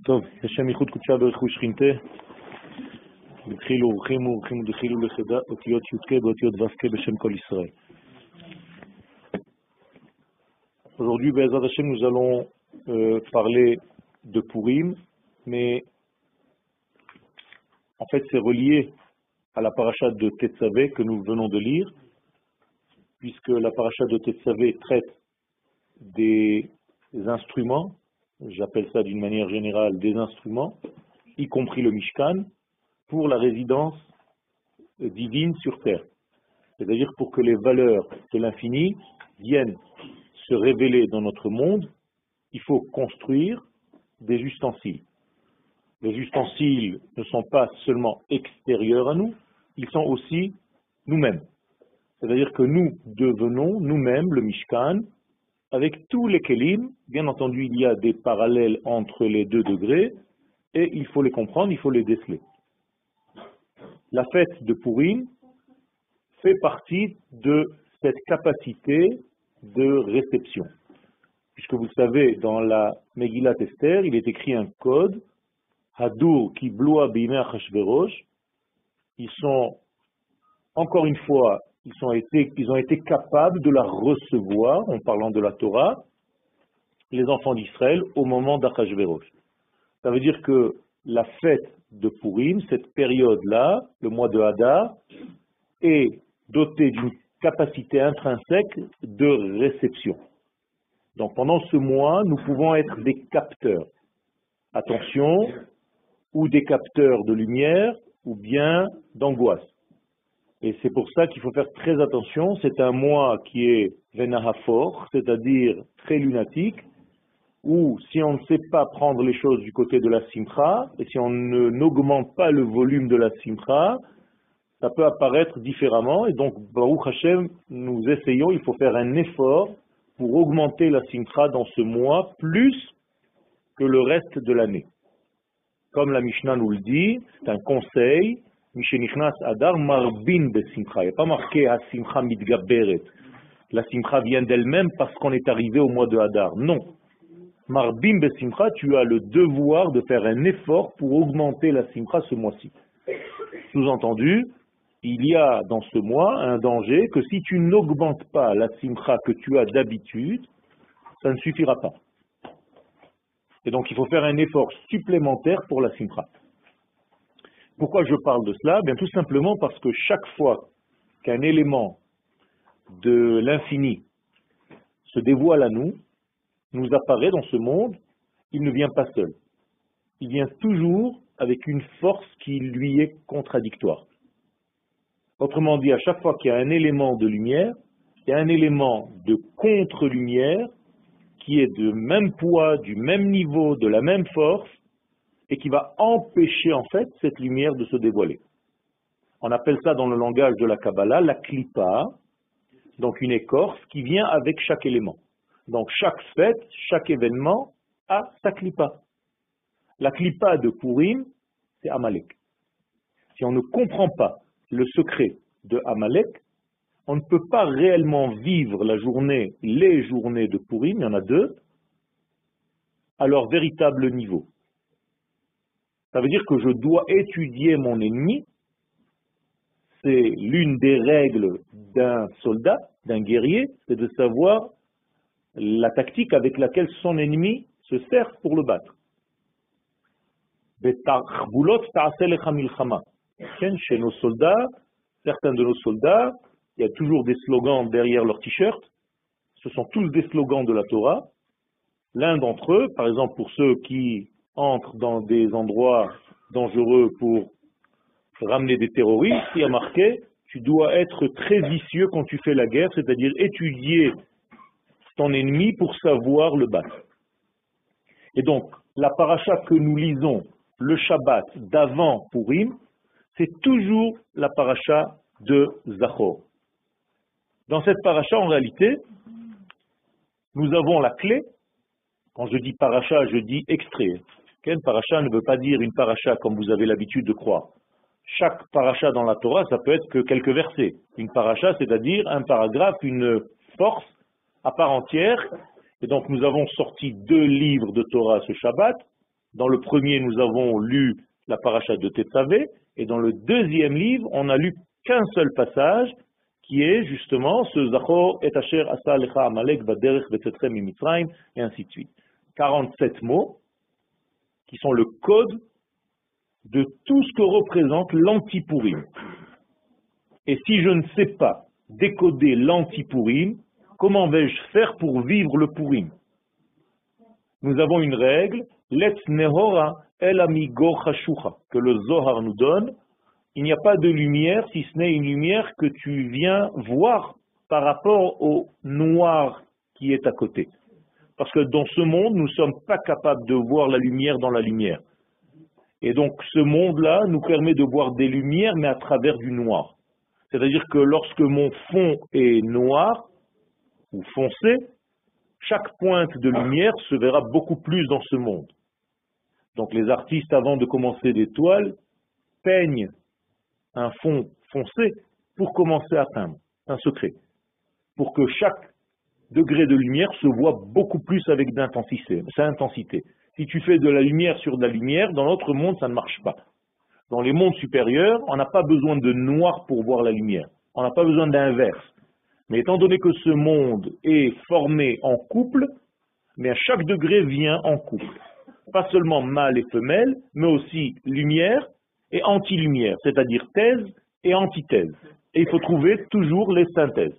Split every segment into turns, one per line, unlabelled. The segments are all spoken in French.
טוב, לשם ייחוד קודשה ברכו שכינתה, בדחילו ורחימו ורחימו דחילו לחדה, אותיות י"ק באותיות ו"ק בשם כל ישראל. Aujourd'hui, Be'ezrat Hashem, nous allons parler de Purim, mais en fait c'est relié à la paracha de Tetzavé que nous venons de lire, puisque la paracha de Tetzavé traite des instruments, j'appelle ça d'une manière générale des instruments, y compris le Mishkan, pour la résidence divine sur terre. C'est-à-dire pour que les valeurs de l'infini viennent se révéler dans notre monde, il faut construire des ustensiles. Les ustensiles ne sont pas seulement extérieurs à nous, ils sont aussi nous-mêmes. C'est-à-dire que nous devenons nous-mêmes le Mishkan, avec tous les kelim. Bien entendu, il y a des parallèles entre les deux degrés, et il faut les comprendre, il faut les déceler. La fête de Purim fait partie de cette capacité de réception. Puisque vous savez, dans la Megillat Esther, il est écrit un code, Hadur ki bloa bimei Achashverosh. Ils sont, encore une fois, ils ont été capables de la recevoir, en parlant de la Torah, les enfants d'Israël, au moment d'Achashverosh. Ça veut dire que la fête de Purim, cette période-là, le mois de Hadar, est dotée d'une capacité intrinsèque de réception. Donc pendant ce mois, nous pouvons être des capteurs. Attention, ou des capteurs de lumière, ou bien d'angoisse. Et c'est pour ça qu'il faut faire très attention. C'est un mois qui est venahafor, c'est-à-dire très lunatique, où si on ne sait pas prendre les choses du côté de la simcha, et si on n'augmente pas le volume de la simcha, ça peut apparaître différemment. Et donc, Baruch Hashem, nous essayons, il faut faire un effort pour augmenter la simcha dans ce mois plus que le reste de l'année. Comme la Mishnah nous le dit, c'est un conseil, Mishenichnas Adar Marbin de Simcha. Il n'y a pas marqué à Simcha Midgaberet. La Simcha vient d'elle-même parce qu'on est arrivé au mois de Hadar. Non. Marbim be Simcha, tu as le devoir de faire un effort pour augmenter la Simcha ce mois-ci. Sous-entendu, il y a dans ce mois un danger que si tu n'augmentes pas la Simcha que tu as d'habitude, ça ne suffira pas. Et donc il faut faire un effort supplémentaire pour la Simcha. Pourquoi je parle de cela? Bien tout simplement parce que chaque fois qu'un élément de l'infini se dévoile à nous, nous apparaît dans ce monde, il ne vient pas seul. Il vient toujours avec une force qui lui est contradictoire. Autrement dit, à chaque fois qu'il y a un élément de lumière, il y a un élément de contre-lumière qui est de même poids, du même niveau, de la même force, et qui va empêcher en fait cette lumière de se dévoiler. On appelle ça dans le langage de la Kabbalah la klipa, donc une écorce qui vient avec chaque élément. Donc chaque fête, chaque événement a sa klipa. La klipa de Purim, c'est Amalek. Si on ne comprend pas le secret de Amalek, on ne peut pas réellement vivre la journée, les journées de Purim, il y en a deux, à leur véritable niveau. Ça veut dire que je dois étudier mon ennemi. C'est l'une des règles d'un soldat, d'un guerrier, c'est de savoir la tactique avec laquelle son ennemi se sert pour le battre. Chez nos soldats, certains de nos soldats, il y a toujours des slogans derrière leur t-shirt. Ce sont tous des slogans de la Torah. L'un d'entre eux, par exemple pour ceux qui entrent dans des endroits dangereux pour ramener des terroristes, il y a marqué « Tu dois être très vicieux quand tu fais la guerre », c'est-à-dire étudier ton ennemi pour savoir le battre. Et donc, la paracha que nous lisons le Shabbat d'avant Purim, c'est toujours la paracha de Zachor. Dans cette paracha, en réalité, nous avons la clé. Quand je dis paracha, je dis extrait. Quel paracha ne veut pas dire une paracha comme vous avez l'habitude de croire. Chaque paracha dans la Torah, ça peut être que quelques versets. Une paracha, c'est-à-dire un paragraphe, une force à part entière. Et donc nous avons sorti 2 livres de Torah ce Shabbat, Dans le premier, nous avons lu la paracha de Tetzavé, et dans le deuxième livre, on n'a lu qu'un seul passage, qui est justement ce Zachor et Asher Asa Lecha Amalek Baderech Betzetrem Mimitzrayim, et ainsi de suite. 47 mots qui sont le code de tout ce que représente l'anti-Pourim. Et si je ne sais pas décoder l'anti-Pourim, comment vais-je faire pour vivre le Pourim? Nous avons une règle, Letz Nehora El Amigo Chashucha, que le Zohar nous donne. Il n'y a pas de lumière si ce n'est une lumière que tu viens voir par rapport au noir qui est à côté. Parce que dans ce monde, nous ne sommes pas capables de voir la lumière dans la lumière. Et donc ce monde-là nous permet de voir des lumières, mais à travers du noir. C'est-à-dire que lorsque mon fond est noir ou foncé, chaque pointe de lumière se verra beaucoup plus dans ce monde. Donc les artistes, avant de commencer des toiles, peignent un fond foncé pour commencer à peindre. C'est un secret. Pour que chaque degré de lumière se voit beaucoup plus avec sa intensité. Si tu fais de la lumière sur de la lumière, dans notre monde, ça ne marche pas. Dans les mondes supérieurs, on n'a pas besoin de noir pour voir la lumière. On n'a pas besoin d'inverse. Mais étant donné que ce monde est formé en couple, mais à chaque degré vient en couple. Pas seulement mâle et femelle, mais aussi lumière et anti-lumière, c'est-à-dire thèse et antithèse. Et il faut trouver toujours les synthèses.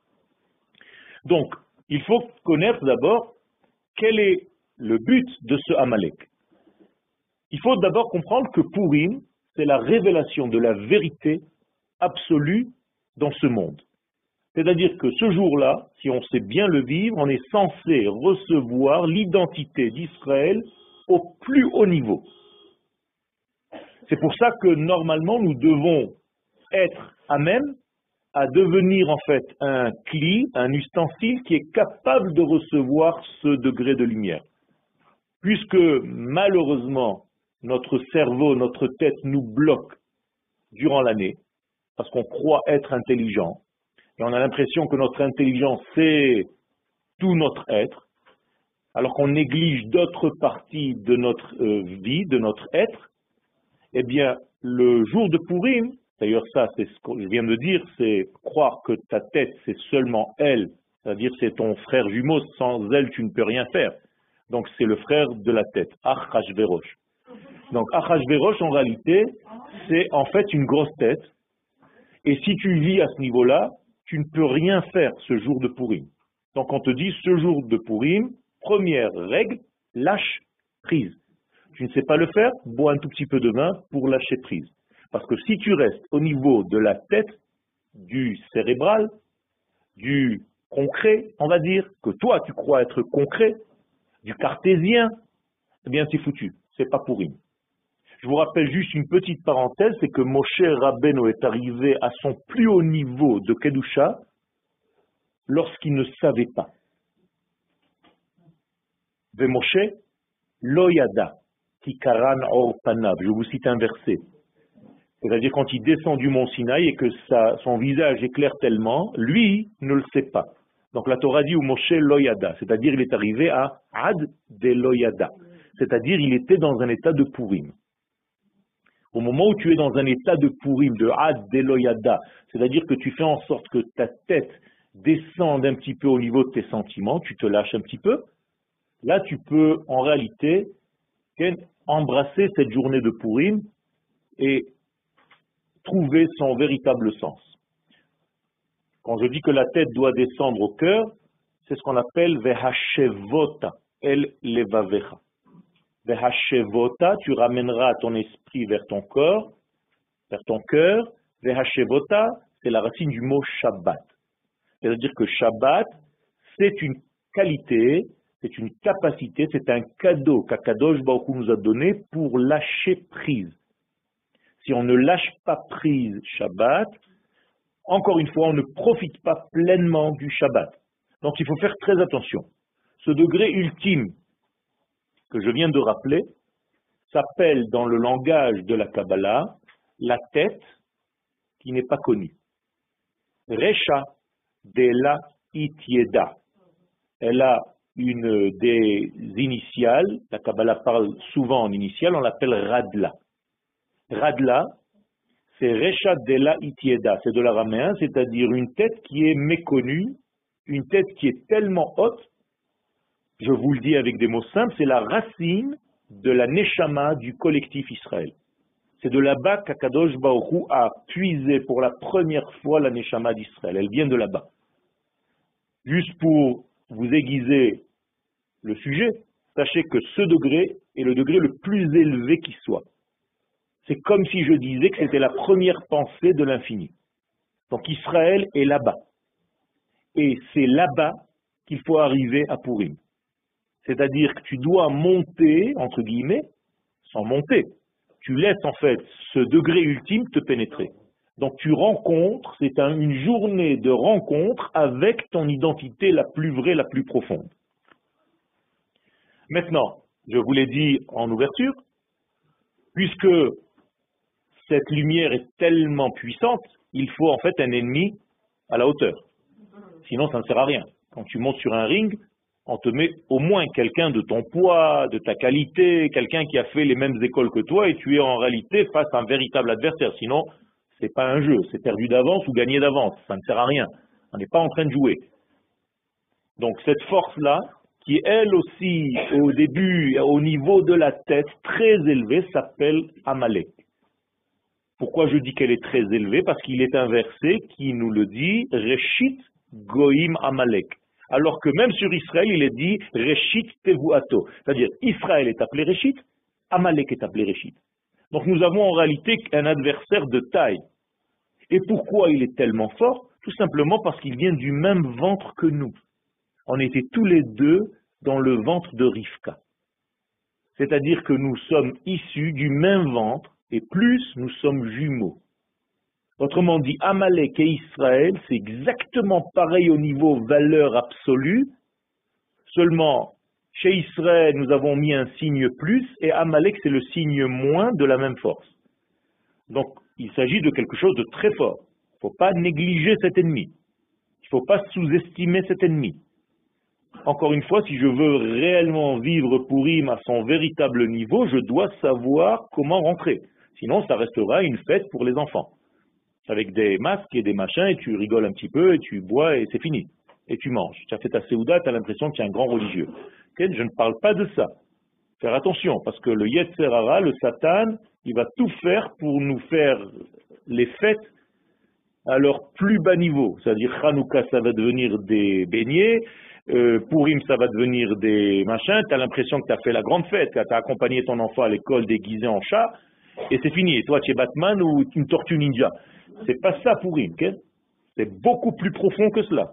Donc, il faut connaître d'abord quel est le but de ce Amalek. Il faut d'abord comprendre que Pourim, c'est la révélation de la vérité absolue dans ce monde. C'est-à-dire que ce jour-là, si on sait bien le vivre, on est censé recevoir l'identité d'Israël au plus haut niveau. C'est pour ça que normalement nous devons être à même à devenir en fait un cli, un ustensile qui est capable de recevoir ce degré de lumière. Puisque malheureusement notre cerveau, notre tête nous bloque durant l'année, parce qu'on croit être intelligent, et on a l'impression que notre intelligence c'est tout notre être, alors qu'on néglige d'autres parties de notre vie, de notre être. Eh bien, le jour de Pourim, d'ailleurs ça c'est ce que je viens de dire, c'est croire que ta tête c'est seulement elle, c'est-à-dire c'est ton frère jumeau, sans elle tu ne peux rien faire. Donc c'est le frère de la tête, Achashverosh. Donc Achashverosh en réalité c'est en fait une grosse tête, et si tu vis à ce niveau-là, tu ne peux rien faire ce jour de Pourim. Donc on te dit ce jour de Pourim, première règle, lâche prise. Tu ne sais pas le faire, bois un tout petit peu de vin pour lâcher prise. Parce que si tu restes au niveau de la tête, du cérébral, du concret, on va dire, que toi tu crois être concret, du cartésien, eh bien c'est foutu, c'est pas Pourim. Je vous rappelle juste une petite parenthèse, c'est que Moshe Rabbeinu est arrivé à son plus haut niveau de Kedusha lorsqu'il ne savait pas. Ve Moshe lo yada kikaran or panav. Je vous cite un verset. C'est-à-dire quand il descend du mont Sinaï et que son visage éclaire tellement, lui ne le sait pas. Donc la Torah dit ou Moshe lo yada, c'est-à-dire il est arrivé à Ad de lo yada, c'est-à-dire il était dans un état de Pourim. Au moment où tu es dans un état de Pourim, de Ad de lo yada, c'est-à-dire que tu fais en sorte que ta tête descende un petit peu au niveau de tes sentiments, tu te lâches un petit peu, là tu peux en réalité embrasser cette journée de Pourim et trouver son véritable sens. Quand je dis que la tête doit descendre au cœur, c'est ce qu'on appelle Vehashevota, el levavecha. Vehashevota, tu ramèneras ton esprit vers ton corps, vers ton cœur. Vehashevota, c'est la racine du mot Shabbat. C'est-à-dire que Shabbat, c'est une qualité, c'est une capacité, c'est un cadeau qu'Akadosh Baruch Hu nous a donné pour lâcher prise. Si on ne lâche pas prise Shabbat, encore une fois, on ne profite pas pleinement du Shabbat. Donc il faut faire très attention. Ce degré ultime que je viens de rappeler s'appelle dans le langage de la Kabbalah la tête qui n'est pas connue. Resha de la itieda. Elle a une des initiales, la Kabbalah parle souvent en initiale, on l'appelle Radla. Radla, c'est Resha Dela Itieda, c'est de l'araméen, c'est-à-dire une tête qui est méconnue, une tête qui est tellement haute, je vous le dis avec des mots simples, c'est la racine de la Neshama du collectif Israël. C'est de là-bas qu'Akadosh Baruch Hu a puisé pour la première fois la Neshama d'Israël. Elle vient de là-bas. Juste pour vous aiguiser le sujet, sachez que ce degré est le degré le plus élevé qui soit. C'est comme si je disais que c'était la première pensée de l'infini. Donc Israël est là-bas. Et c'est là-bas qu'il faut arriver à Purim. C'est-à-dire que tu dois monter, entre guillemets, sans monter. Tu laisses en fait ce degré ultime te pénétrer. Donc tu rencontres, c'est une journée de rencontre avec ton identité la plus vraie, la plus profonde. Maintenant, je vous l'ai dit en ouverture, puisque cette lumière est tellement puissante, il faut en fait un ennemi à la hauteur. Sinon, ça ne sert à rien. Quand tu montes sur un ring, on te met au moins quelqu'un de ton poids, de ta qualité, quelqu'un qui a fait les mêmes écoles que toi, et tu es en réalité face à un véritable adversaire. Sinon, c'est pas un jeu, c'est perdu d'avance ou gagné d'avance. Ça ne sert à rien. On n'est pas en train de jouer. Donc cette force-là, qui elle aussi, au début, au niveau de la tête, très élevée, s'appelle Amalek. Pourquoi je dis qu'elle est très élevée? Parce qu'il est un verset qui nous le dit, Reshit Goïm Amalek. Alors que même sur Israël, il est dit Reshit Tevuato. C'est-à-dire, Israël est appelé Reshit, Amalek est appelé Reshit. Donc nous avons en réalité un adversaire de taille. Et pourquoi il est tellement fort? Tout simplement parce qu'il vient du même ventre que nous. On était tous les deux dans le ventre de Rivka. C'est-à-dire que nous sommes issus du même ventre, et plus nous sommes jumeaux. Autrement dit, Amalek et Israël, c'est exactement pareil au niveau valeur absolue, seulement chez Israël, nous avons mis un signe plus, et Amalek, c'est le signe moins de la même force. Donc, il s'agit de quelque chose de très fort. Il ne faut pas négliger cet ennemi. Il ne faut pas sous-estimer cet ennemi. Encore une fois, si je veux réellement vivre Purim à son véritable niveau, je dois savoir comment rentrer. Sinon, ça restera une fête pour les enfants. Avec des masques et des machins, et tu rigoles un petit peu, et tu bois, et c'est fini. Et tu manges. Tu as fait ta séouda, tu as l'impression que tu es un grand religieux. Okay? Je ne parle pas de ça. Faire attention, parce que le Yetzer Hara, le Satan, il va tout faire pour nous faire les fêtes à leur plus bas niveau. C'est-à-dire, Hanouka, ça va devenir des beignets, Purim, ça va devenir des machins, tu as l'impression que tu as fait la grande fête, que tu as accompagné ton enfant à l'école déguisé en chat, et c'est fini. Et toi, tu es Batman ou une tortue ninja. C'est pas ça Purim, okay? C'est beaucoup plus profond que cela.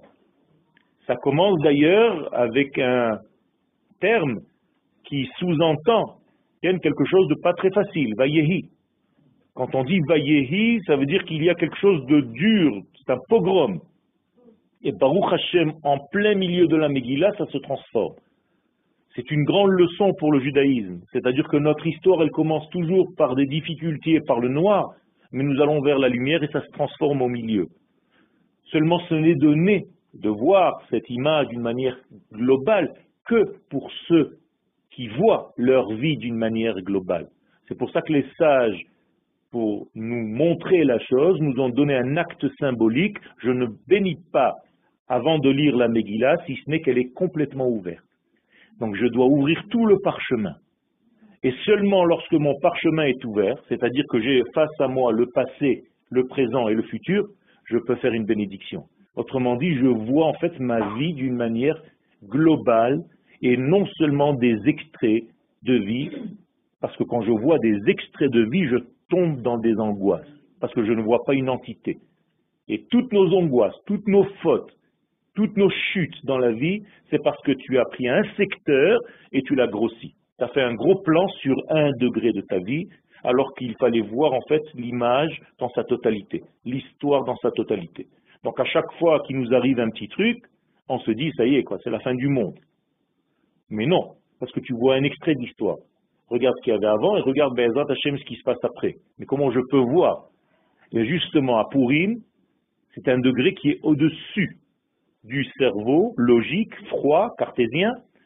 Ça commence d'ailleurs avec un terme qui sous-entend quelque chose de pas très facile, Vayehi. Quand on dit Vayehi, ça veut dire qu'il y a quelque chose de dur, c'est un pogrom. Et Baruch Hashem, en plein milieu de la Megillah, ça se transforme. C'est une grande leçon pour le judaïsme. C'est-à-dire que notre histoire, elle commence toujours par des difficultés, par le noir, mais nous allons vers la lumière et ça se transforme au milieu. Seulement, ce n'est donné de voir cette image d'une manière globale que pour ceux qui voient leur vie d'une manière globale. C'est pour ça que les sages, pour nous montrer la chose, nous ont donné un acte symbolique. Je ne bénis pas avant de lire la Megillah, si ce n'est qu'elle est complètement ouverte. Donc je dois ouvrir tout le parchemin. Et seulement lorsque mon parchemin est ouvert, c'est-à-dire que j'ai face à moi le passé, le présent et le futur, je peux faire une bénédiction. Autrement dit, je vois en fait ma vie d'une manière globale et non seulement des extraits de vie, parce que quand je vois des extraits de vie, je tombe dans des angoisses, parce que je ne vois pas une entité. Et toutes nos angoisses, toutes nos fautes, toutes nos chutes dans la vie, c'est parce que tu as pris un secteur et tu l'as grossi. Tu as fait un gros plan sur 1 degré de ta vie, alors qu'il fallait voir en fait l'image dans sa totalité, l'histoire dans sa totalité. Donc à chaque fois qu'il nous arrive un petit truc, on se dit, ça y est, quoi, c'est la fin du monde. Mais non, parce que tu vois un extrait d'histoire. Regarde ce qu'il y avait avant et regarde Be'ezrat Hashem ce qui se passe après. Mais comment je peux voir? Et justement, à Purim, c'est un degré qui est au-dessus du cerveau logique, froid, cartésien,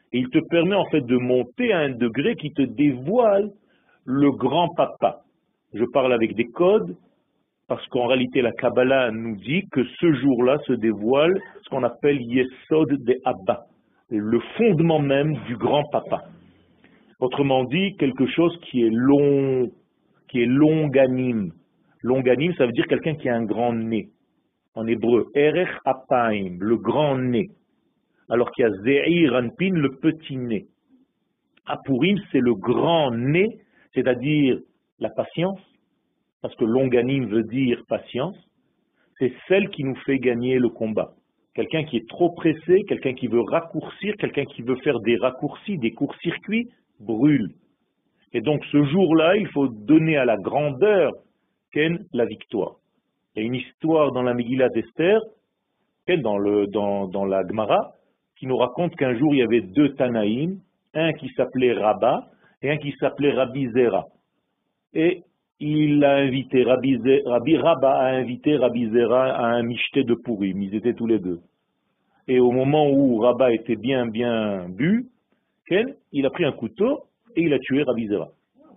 Et il te permet en fait de monter à un degré qui te dévoile le grand papa. Je parle avec des codes parce qu'en réalité la Kabbalah nous dit que ce jour-là se dévoile ce qu'on appelle Yesod de Abba, le fondement même du grand papa. Autrement dit, quelque chose qui est long, qui est longanime. Longanime, ça veut dire quelqu'un qui a un grand nez. En hébreu, Erech Apaim, le grand nez. Alors qu'il y a Ze'ir Anpin, le petit nez. Apurim, c'est le grand nez, c'est-à-dire la patience, parce que longanime veut dire patience. C'est celle qui nous fait gagner le combat. Quelqu'un qui est trop pressé, quelqu'un qui veut raccourcir, quelqu'un qui veut faire des raccourcis, des courts-circuits, brûle. Et donc ce jour-là, il faut donner à la grandeur qu'est la victoire. Il y a une histoire dans la Megillah d'Esther, dans la Gemara, qui nous raconte qu'un jour il y avait deux Tanaïm, un qui s'appelait Rabba et un qui s'appelait Rabbi Zera. Et il a invité, Rabba a invité Rabbi Zera à un michté de Purim, ils étaient tous les deux. Et au moment où Rabba était bien bu, il a pris un couteau et il a tué Rabbi Zera.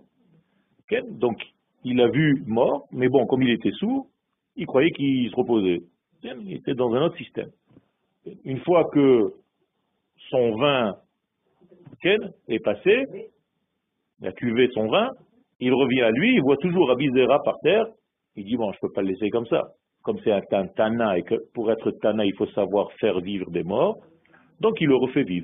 Donc, il l'a vu mort, mais bon, comme il était sourd, il croyait qu'il se reposait. Il était dans un autre système. Une fois que son vin est passé, il a cuvé son vin, il revient à lui, il voit toujours Rabbi Zera par terre, il dit, bon, je ne peux pas le laisser comme ça. Comme c'est un Tana, et que pour être Tana, il faut savoir faire vivre des morts, donc il le refait vivre.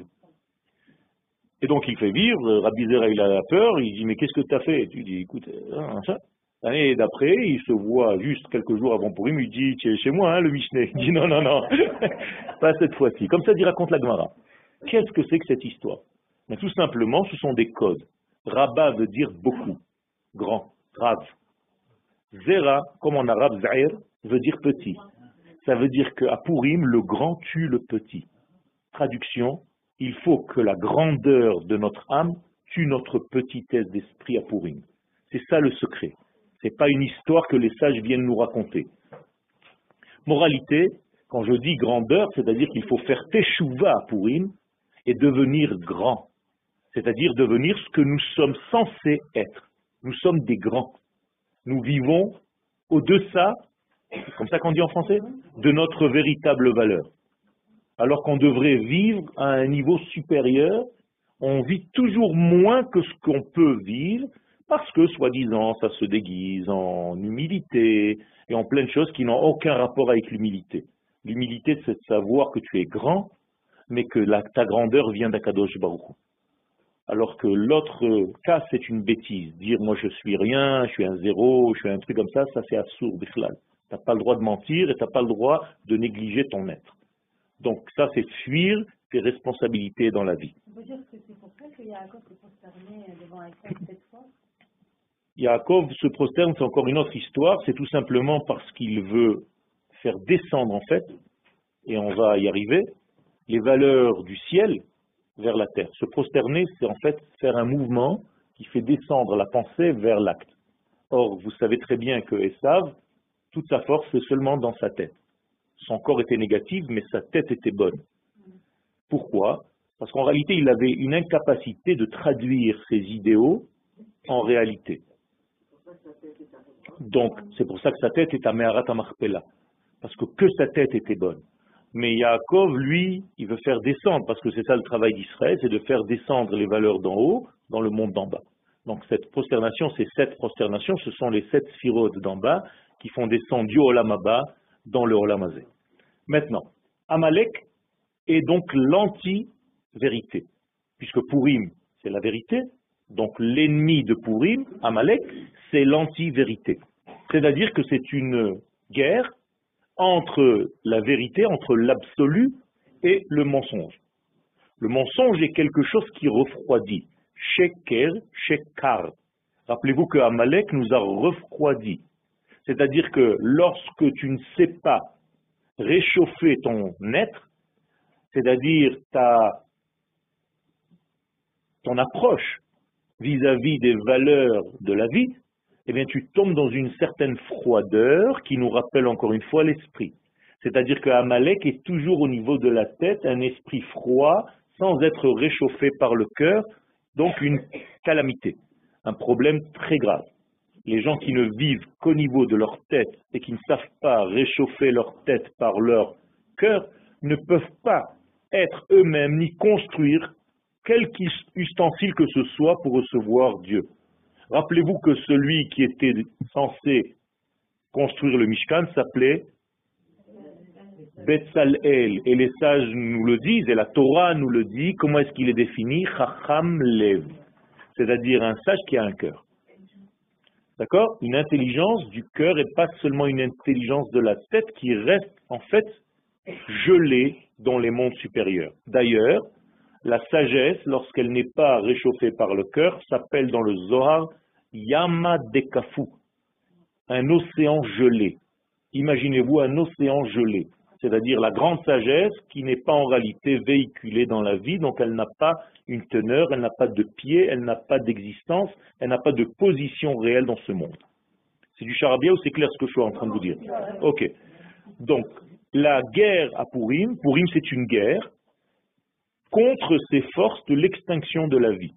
Et donc il fait vivre, Rabbi Zera il a peur, il dit mais qu'est-ce que tu as fait? Tu dis écoute, ça. L'année d'après, il se voit juste quelques jours avant Purim, il dit tu es chez moi, hein, le Mishneh. Il dit non, pas cette fois-ci. Comme ça, il raconte la Gemara. Qu'est-ce que c'est que cette histoire? Mais tout simplement, ce sont des codes. Rabba veut dire beaucoup, grand, Rav. Zera, comme en arabe, Zahir, veut dire petit. Ça veut dire qu'à Purim, le grand tue le petit. Traduction, il faut que la grandeur de notre âme tue notre petitesse d'esprit à Purim. C'est ça le secret. Ce n'est pas une histoire que les sages viennent nous raconter. Moralité, quand je dis grandeur, c'est-à-dire qu'il faut faire teshuva à Purim et devenir grand. C'est-à-dire devenir ce que nous sommes censés être. Nous sommes des grands. Nous vivons au-deçà, c'est comme ça qu'on dit en français, de notre véritable valeur. Alors qu'on devrait vivre à un niveau supérieur, on vit toujours moins que ce qu'on peut vivre, parce que, soi-disant, ça se déguise en humilité et en plein de choses qui n'ont aucun rapport avec l'humilité. L'humilité, c'est de savoir que tu es grand, mais que ta grandeur vient d'Akadosh Baruch Hu. Alors que l'autre cas, c'est une bêtise. Dire, moi, je suis rien, je suis un zéro, je suis un truc comme ça c'est absurde, bichlal. Tu n'as pas le droit de mentir et tu n'as pas le droit de négliger ton être. Donc ça, c'est fuir tes responsabilités dans la vie.
On peut dire que c'est pour ça que Yaakov se prosternait devant Esav cette fois.
Yaakov se prosterne, c'est encore une autre histoire. C'est tout simplement parce qu'il veut faire descendre, en fait, et on va y arriver, les valeurs du ciel vers la terre. Se prosterner, c'est en fait faire un mouvement qui fait descendre la pensée vers l'acte. Or, vous savez très bien que Esav, toute sa force, c'est seulement dans sa tête. Son corps était négatif, mais sa tête était bonne. Pourquoi? Parce qu'en réalité, il avait une incapacité de traduire ses idéaux en réalité. Donc, c'est pour ça que sa tête est à Meharat HaMachpelah. Parce que sa tête était bonne. Mais Yaakov, lui, il veut faire descendre, parce que c'est ça le travail d'Israël, c'est de faire descendre les valeurs d'en haut dans le monde d'en bas. Donc cette prosternation, ces 7 prosternations, ce sont les 7 sphirotes d'en bas qui font descendre du Olam Haba dans le Olam Hazé. Maintenant, Amalek est donc l'anti-vérité, puisque Purim, c'est la vérité, donc l'ennemi de Purim, Amalek, c'est l'anti-vérité. C'est-à-dire que c'est une guerre entre la vérité, entre l'absolu et le mensonge. Le mensonge est quelque chose qui refroidit. Sheker, Shekar. Rappelez-vous que Amalek nous a refroidi. C'est-à-dire que lorsque tu ne sais pas réchauffer ton être, c'est-à-dire ton approche vis-à-vis des valeurs de la vie, eh bien tu tombes dans une certaine froideur qui nous rappelle encore une fois l'esprit. C'est-à-dire que Amalek est toujours au niveau de la tête, un esprit froid, sans être réchauffé par le cœur, donc une calamité, un problème très grave. Les gens qui ne vivent qu'au niveau de leur tête et qui ne savent pas réchauffer leur tête par leur cœur ne peuvent pas être eux-mêmes ni construire quelque ustensile que ce soit pour recevoir Dieu. Rappelez-vous que celui qui était censé construire le Mishkan s'appelait Betzalel, et les sages nous le disent, et la Torah nous le dit. Comment est-ce qu'il est défini? Chacham Lev, c'est-à-dire un sage qui a un cœur. D'accord? Une intelligence du cœur et pas seulement une intelligence de la tête qui reste en fait gelée dans les mondes supérieurs. D'ailleurs, la sagesse, lorsqu'elle n'est pas réchauffée par le cœur, s'appelle dans le Zohar Yama Dekafu, un océan gelé. Imaginez-vous un océan gelé, c'est-à-dire la grande sagesse qui n'est pas en réalité véhiculée dans la vie, donc elle n'a pas une teneur, elle n'a pas de pied, elle n'a pas d'existence, elle n'a pas de position réelle dans ce monde. C'est du charabia ou c'est clair ce que je suis en train de vous dire? Ok. Donc, la guerre à Purim, Purim c'est une guerre contre ces forces de l'extinction de la vie.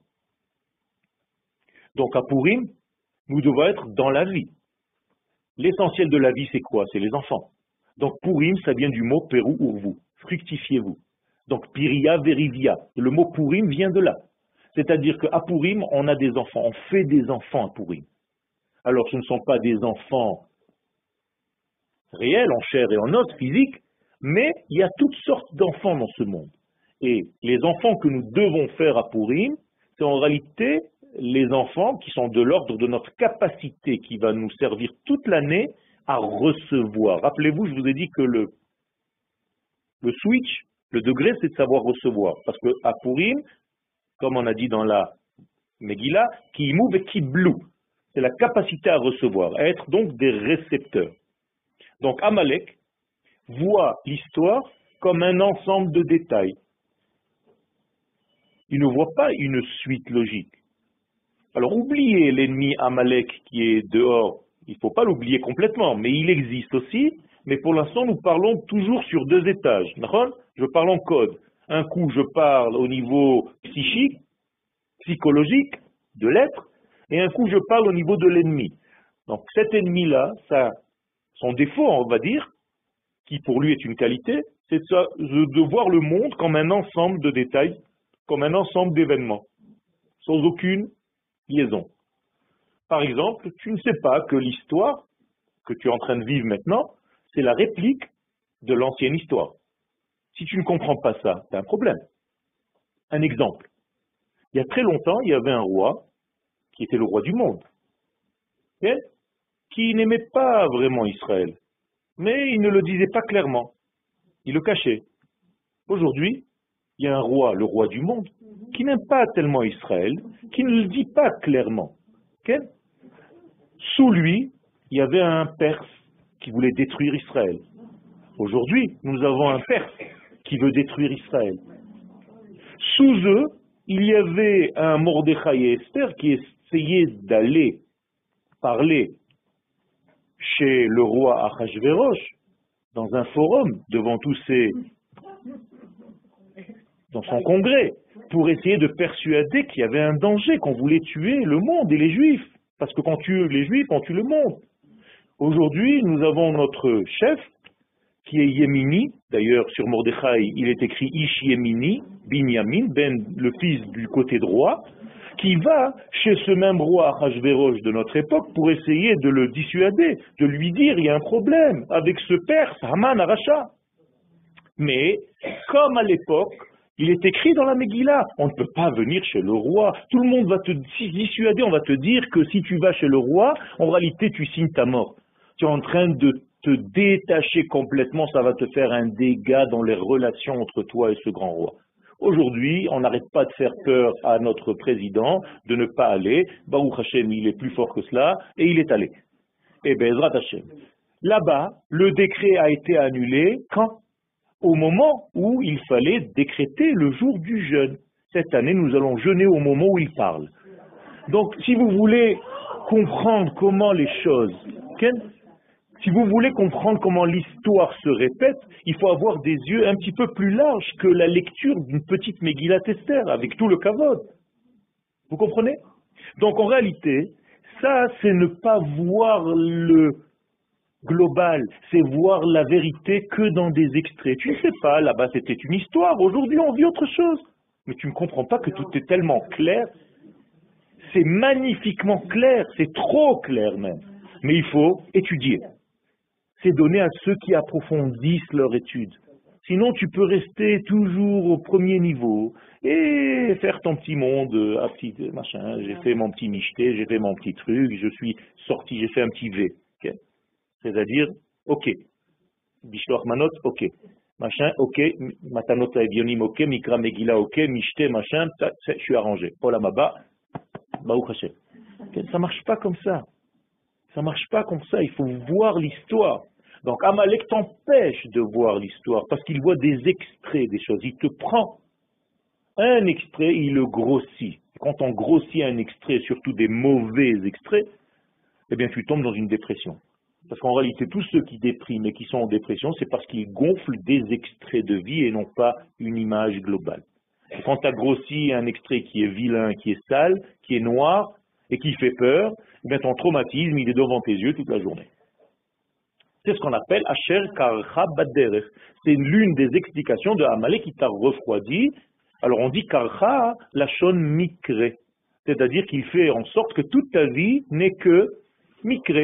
Donc à Purim, nous devons être dans la vie. L'essentiel de la vie, c'est quoi? C'est les enfants. Donc Purim, ça vient du mot Peru Urvu, fructifiez-vous. Donc Piria Verivia, le mot Purim vient de là. C'est-à-dire qu'à Purim, on a des enfants, on fait des enfants à Purim. Alors ce ne sont pas des enfants réels, en chair et en os, physiques, mais il y a toutes sortes d'enfants dans ce monde. Et les enfants que nous devons faire à Purim, c'est en réalité les enfants qui sont de l'ordre de notre capacité qui va nous servir toute l'année à recevoir. Rappelez-vous, je vous ai dit que le switch, le degré, c'est de savoir recevoir. Parce qu'à Purim, comme on a dit dans la Megillah, ki mouv et ki blou, c'est la capacité à recevoir, à être donc des récepteurs. Donc Amalek voit l'histoire comme un ensemble de détails. Il ne voit pas une suite logique. Alors oubliez l'ennemi Amalek qui est dehors, il ne faut pas l'oublier complètement, mais il existe aussi, mais pour l'instant nous parlons toujours sur deux étages. Je parle en code. Un coup je parle au niveau psychique, psychologique, de l'être, et un coup je parle au niveau de l'ennemi. Donc cet ennemi-là, son défaut, on va dire, qui pour lui est une qualité, c'est de voir le monde comme un ensemble de détails, comme un ensemble d'événements, sans aucune liaison. Par exemple, tu ne sais pas que l'histoire que tu es en train de vivre maintenant, c'est la réplique de l'ancienne histoire. Si tu ne comprends pas ça, c'est un problème. Un exemple. Il y a très longtemps, il y avait un roi qui était le roi du monde, qui n'aimait pas vraiment Israël, mais il ne le disait pas clairement. Il le cachait. Aujourd'hui, il y a un roi, le roi du monde, qui n'aime pas tellement Israël, qui ne le dit pas clairement. Sous lui, il y avait un Perse qui voulait détruire Israël. Aujourd'hui, nous avons un Perse qui veut détruire Israël. Sous eux, il y avait un Mordechai et Esther qui essayaient d'aller parler chez le roi Achashverosh, dans un forum, devant dans son congrès, pour essayer de persuader qu'il y avait un danger, qu'on voulait tuer le monde et les Juifs. Parce que quand on tue les Juifs, on tue le monde. Aujourd'hui, nous avons notre chef, qui est Yemini. D'ailleurs, sur Mordechai, il est écrit Ish Yemini, Binyamin, le fils du côté droit, qui va chez ce même roi Achashverosh de notre époque pour essayer de le dissuader, de lui dire il y a un problème avec ce Perse, Haman Aracha. Mais, comme à l'époque, il est écrit dans la Megillah, on ne peut pas venir chez le roi. Tout le monde va te dissuader, on va te dire que si tu vas chez le roi, en réalité tu signes ta mort. Tu es en train de te détacher complètement, ça va te faire un dégât dans les relations entre toi et ce grand roi. Aujourd'hui, on n'arrête pas de faire peur à notre président de ne pas aller. Baruch Hashem, il est plus fort que cela, et il est allé. Et Bezrat Hashem. Là-bas, le décret a été annulé quand? Au moment où il fallait décréter le jour du jeûne. Cette année, nous allons jeûner au moment où il parle. Donc, si vous voulez comprendre comment les choses, Si vous voulez comprendre comment l'histoire se répète, il faut avoir des yeux un petit peu plus larges que la lecture d'une petite Megillat Esther, avec tout le kavod. Vous comprenez? Donc en réalité, ça c'est ne pas voir le global, c'est voir la vérité que dans des extraits. Tu ne sais pas, là-bas c'était une histoire, aujourd'hui on vit autre chose. Mais tu ne comprends pas que tout est tellement clair, c'est magnifiquement clair, c'est trop clair même. Mais il faut étudier. C'est donné à ceux qui approfondissent leur étude. Sinon, tu peux rester toujours au premier niveau et faire ton petit monde, à petit machin. J'ai fait mon petit michté, j'ai fait mon petit truc, je suis sorti, j'ai fait un petit V. Okay. C'est-à-dire, ok. Bishloach manot, ok. Machin, ok. Matanot avionim, ok. Mikra megila, ok. Michté, machin, je suis arrangé. Olamaba, Baruch Hashem. Ça marche pas comme ça. Ça marche pas comme ça. Il faut voir l'histoire. Donc Amalek t'empêche de voir l'histoire parce qu'il voit des extraits des choses. Il te prend un extrait, il le grossit. Quand on grossit un extrait, surtout des mauvais extraits, eh bien tu tombes dans une dépression. Parce qu'en réalité, tous ceux qui dépriment et qui sont en dépression, c'est parce qu'ils gonflent des extraits de vie et non pas une image globale. Et quand tu as grossi un extrait qui est vilain, qui est sale, qui est noir et qui fait peur, eh bien ton traumatisme, il est devant tes yeux toute la journée. C'est ce qu'on appelle Asher Karcha Baderech. C'est l'une des explications de Amalek qui t'a refroidi. Alors on dit Karcha Lachon Mikre. C'est-à-dire qu'il fait en sorte que toute ta vie n'est que Mikre.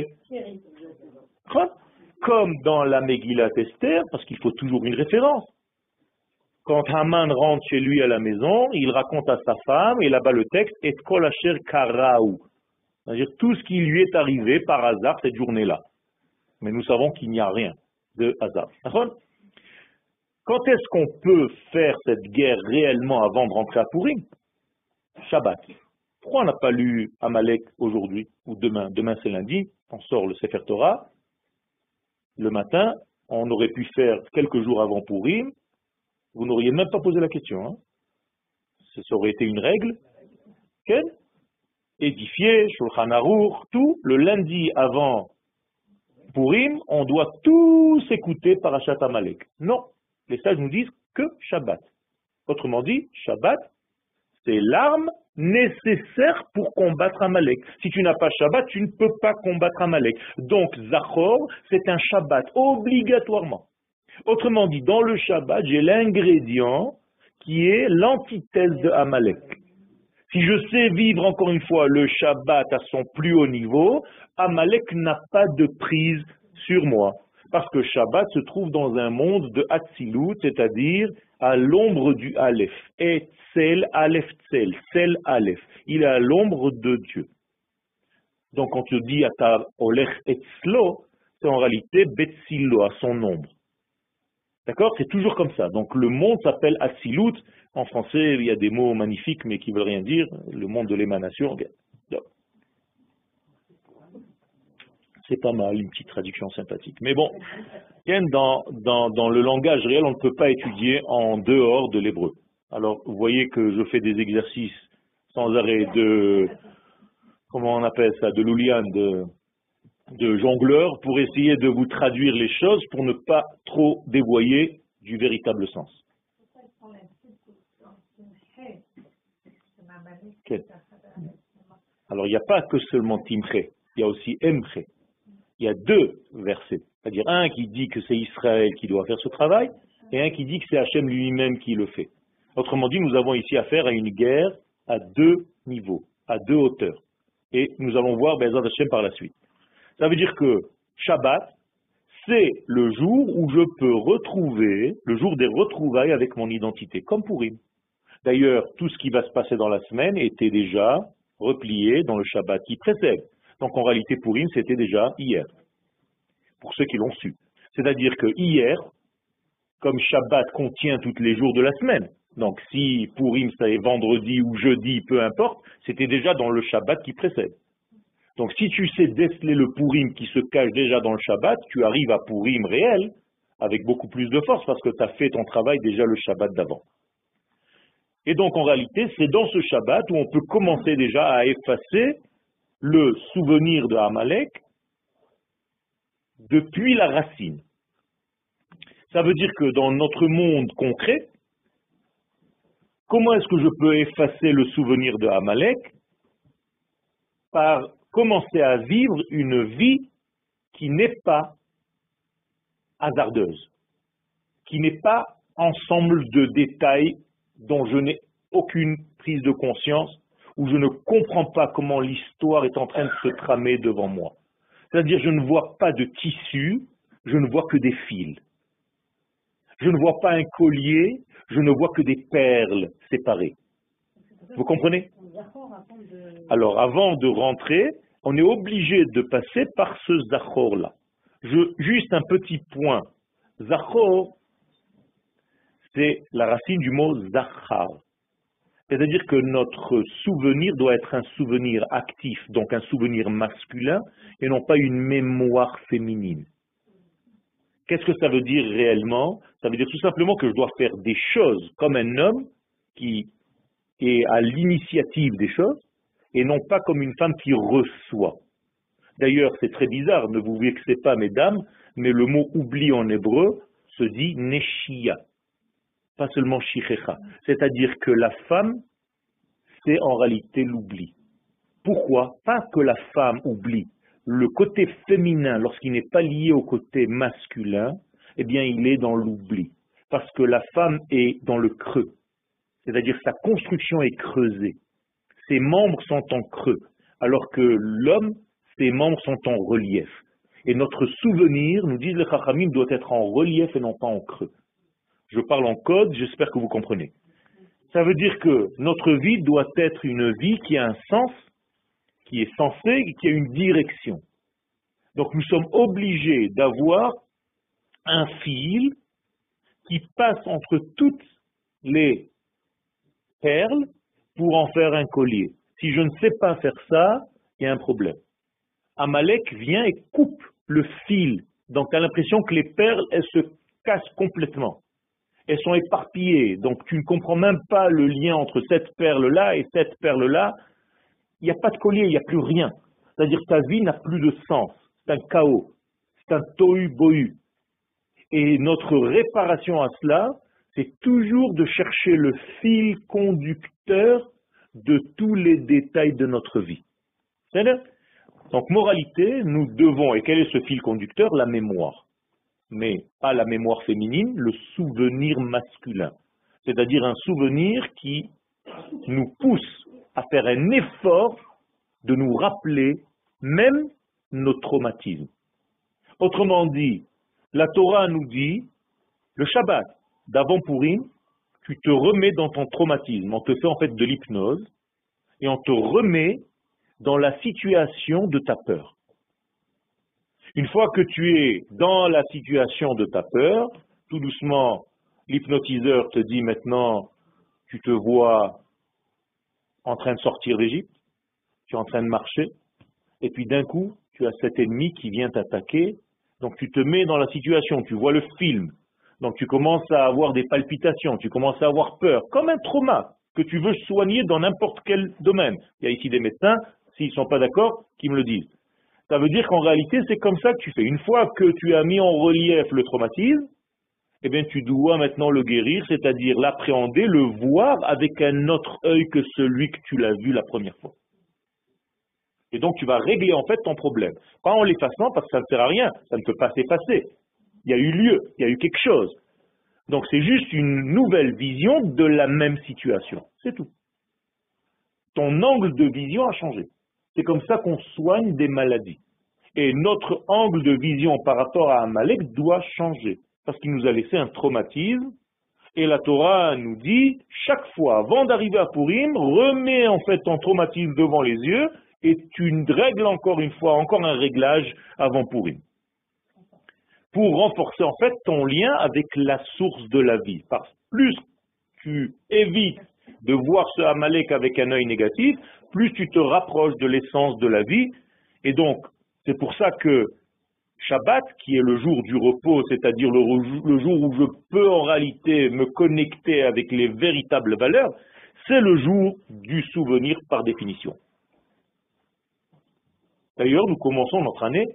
Comme dans la Megillat Esther, parce qu'il faut toujours une référence. Quand Haman rentre chez lui à la maison, il raconte à sa femme, et là-bas le texte, Et Kol Asher Karaou. C'est-à-dire tout ce qui lui est arrivé par hasard cette journée-là. Mais nous savons qu'il n'y a rien de hasard. Quand est-ce qu'on peut faire cette guerre réellement avant de rentrer à Purim? Shabbat. Pourquoi on n'a pas lu Amalek aujourd'hui ou demain? Demain c'est lundi, on sort le Sefer Torah. Le matin, on aurait pu faire quelques jours avant Purim. Vous n'auriez même pas posé la question. Hein. Ça aurait été une règle. Okay? Édifié, Shulchan Aruch, tout. Le lundi avant Purim, on doit tous écouter Parashat Amalek. Non, les sages nous disent que Shabbat. Autrement dit, Shabbat, c'est l'arme nécessaire pour combattre Amalek. Si tu n'as pas Shabbat, tu ne peux pas combattre Amalek. Donc, Zachor, c'est un Shabbat, obligatoirement. Autrement dit, dans le Shabbat, j'ai l'ingrédient qui est l'antithèse de Amalek. Si je sais vivre encore une fois le Shabbat à son plus haut niveau, Amalek n'a pas de prise sur moi. Parce que Shabbat se trouve dans un monde de Hatzilut, c'est-à-dire à l'ombre du Aleph. Et Tzel, Aleph, Tzel, Tzel, Aleph. Il est à l'ombre de Dieu. Donc quand tu dis Atar Olech Etzlo, c'est en réalité Betzilo, à son ombre. D'accord? C'est toujours comme ça. Donc le monde s'appelle Hatzilut. En français, il y a des mots magnifiques mais qui ne veulent rien dire. Le monde de l'émanation. C'est pas mal, une petite traduction sympathique. Mais bon, dans le langage réel, on ne peut pas étudier en dehors de l'hébreu. Alors, vous voyez que je fais des exercices sans arrêt de, comment on appelle ça, de louliane, de jongleur, pour essayer de vous traduire les choses, pour ne pas trop dévoyer du véritable sens. Okay. Alors, il n'y a pas que seulement Timche, il y a aussi Emche. Il y a deux versets. C'est-à-dire un qui dit que c'est Israël qui doit faire ce travail, et un qui dit que c'est Hachem lui-même qui le fait. Autrement dit, nous avons ici affaire à une guerre à deux niveaux, à deux hauteurs. Et nous allons voir Be'ezrat Hashem par la suite. Ça veut dire que Shabbat, c'est le jour où je peux retrouver, le jour des retrouvailles avec mon identité, comme Purim. D'ailleurs, tout ce qui va se passer dans la semaine était déjà replié dans le Shabbat qui précède. Donc en réalité, Purim, c'était déjà hier, pour ceux qui l'ont su. C'est-à-dire que hier, comme Shabbat contient tous les jours de la semaine, donc si Purim, c'est vendredi ou jeudi, peu importe, c'était déjà dans le Shabbat qui précède. Donc si tu sais déceler le Purim qui se cache déjà dans le Shabbat, tu arrives à Purim réel avec beaucoup plus de force parce que tu as fait ton travail déjà le Shabbat d'avant. Et donc en réalité, c'est dans ce Shabbat où on peut commencer déjà à effacer le souvenir de Amalek depuis la racine. Ça veut dire que dans notre monde concret, comment est-ce que je peux effacer le souvenir de Amalek? Par commencer à vivre une vie qui n'est pas hasardeuse, qui n'est pas ensemble de détails dont je n'ai aucune prise de conscience, où je ne comprends pas comment l'histoire est en train de se tramer devant moi. C'est-à-dire, je ne vois pas de tissu, je ne vois que des fils. Je ne vois pas un collier, je ne vois que des perles séparées. Vous comprenez? Alors, avant de rentrer, on est obligé de passer par ce zachor-là. Juste un petit point. Zachor, c'est la racine du mot zachar. C'est-à-dire que notre souvenir doit être un souvenir actif, donc un souvenir masculin, et non pas une mémoire féminine. Qu'est-ce que ça veut dire réellement? Ça veut dire tout simplement que je dois faire des choses comme un homme qui est à l'initiative des choses, et non pas comme une femme qui reçoit. D'ailleurs, c'est très bizarre, ne vous vexez pas, mesdames, mais le mot oubli en hébreu se dit neshiya, pas seulement shichecha. C'est-à-dire que la femme, c'est en réalité l'oubli. Pourquoi? Pas que la femme oublie. Le côté féminin, lorsqu'il n'est pas lié au côté masculin, eh bien, il est dans l'oubli. Parce que la femme est dans le creux. C'est-à-dire sa construction est creusée. Ses membres sont en creux. Alors que l'homme, ses membres sont en relief. Et notre souvenir, nous disent les Chachamim, doit être en relief et non pas en creux. Je parle en code, j'espère que vous comprenez. Ça veut dire que notre vie doit être une vie qui a un sens, qui est sensée et qui a une direction. Donc nous sommes obligés d'avoir un fil qui passe entre toutes les perles pour en faire un collier. Si je ne sais pas faire ça, il y a un problème. Amalek vient et coupe le fil. Donc tu as l'impression que les perles, elles se cassent complètement. Elles sont éparpillées. Donc tu ne comprends même pas le lien entre cette perle-là et cette perle-là. Il n'y a pas de collier, il n'y a plus rien. C'est-à-dire que ta vie n'a plus de sens. C'est un chaos. C'est un tohu-bohu. Et notre réparation à cela, c'est toujours de chercher le fil conducteur de tous les détails de notre vie. C'est-à-dire, donc, moralité, nous devons, et quel est ce fil conducteur? La mémoire. Mais pas la mémoire féminine, le souvenir masculin. C'est-à-dire un souvenir qui nous pousse à faire un effort de nous rappeler même nos traumatismes. Autrement dit, la Torah nous dit, le Shabbat d'avant Purim, tu te remets dans ton traumatisme. On te fait en fait de l'hypnose et on te remet dans la situation de ta peur. Une fois que tu es dans la situation de ta peur, tout doucement, l'hypnotiseur te dit maintenant, tu te vois en train de sortir d'Égypte, tu es en train de marcher, et puis d'un coup, tu as cet ennemi qui vient t'attaquer, donc tu te mets dans la situation, tu vois le film, donc tu commences à avoir des palpitations, tu commences à avoir peur, comme un trauma que tu veux soigner dans n'importe quel domaine. Il y a ici des médecins, s'ils ne sont pas d'accord, qui me le disent. Ça veut dire qu'en réalité, c'est comme ça que tu fais. Une fois que tu as mis en relief le traumatisme, eh bien, tu dois maintenant le guérir, c'est-à-dire l'appréhender, le voir avec un autre œil que celui que tu l'as vu la première fois. Et donc, tu vas régler en fait ton problème. Pas en l'effaçant, parce que ça ne sert à rien, ça ne peut pas s'effacer. Il y a eu lieu, il y a eu quelque chose. Donc, c'est juste une nouvelle vision de la même situation. C'est tout. Ton angle de vision a changé. C'est comme ça qu'on soigne des maladies. Et notre angle de vision par rapport à Amalek doit changer. Parce qu'il nous a laissé un traumatisme. Et la Torah nous dit, chaque fois, avant d'arriver à Purim, remets en fait ton traumatisme devant les yeux et tu règles encore une fois, encore un réglage avant Purim. Pour renforcer en fait ton lien avec la source de la vie. Parce que plus tu évites de voir ce Amalek avec un œil négatif, plus tu te rapproches de l'essence de la vie. Et donc, c'est pour ça que Shabbat, qui est le jour du repos, c'est-à-dire le jour où je peux en réalité me connecter avec les véritables valeurs, c'est le jour du souvenir par définition. D'ailleurs, nous commençons notre année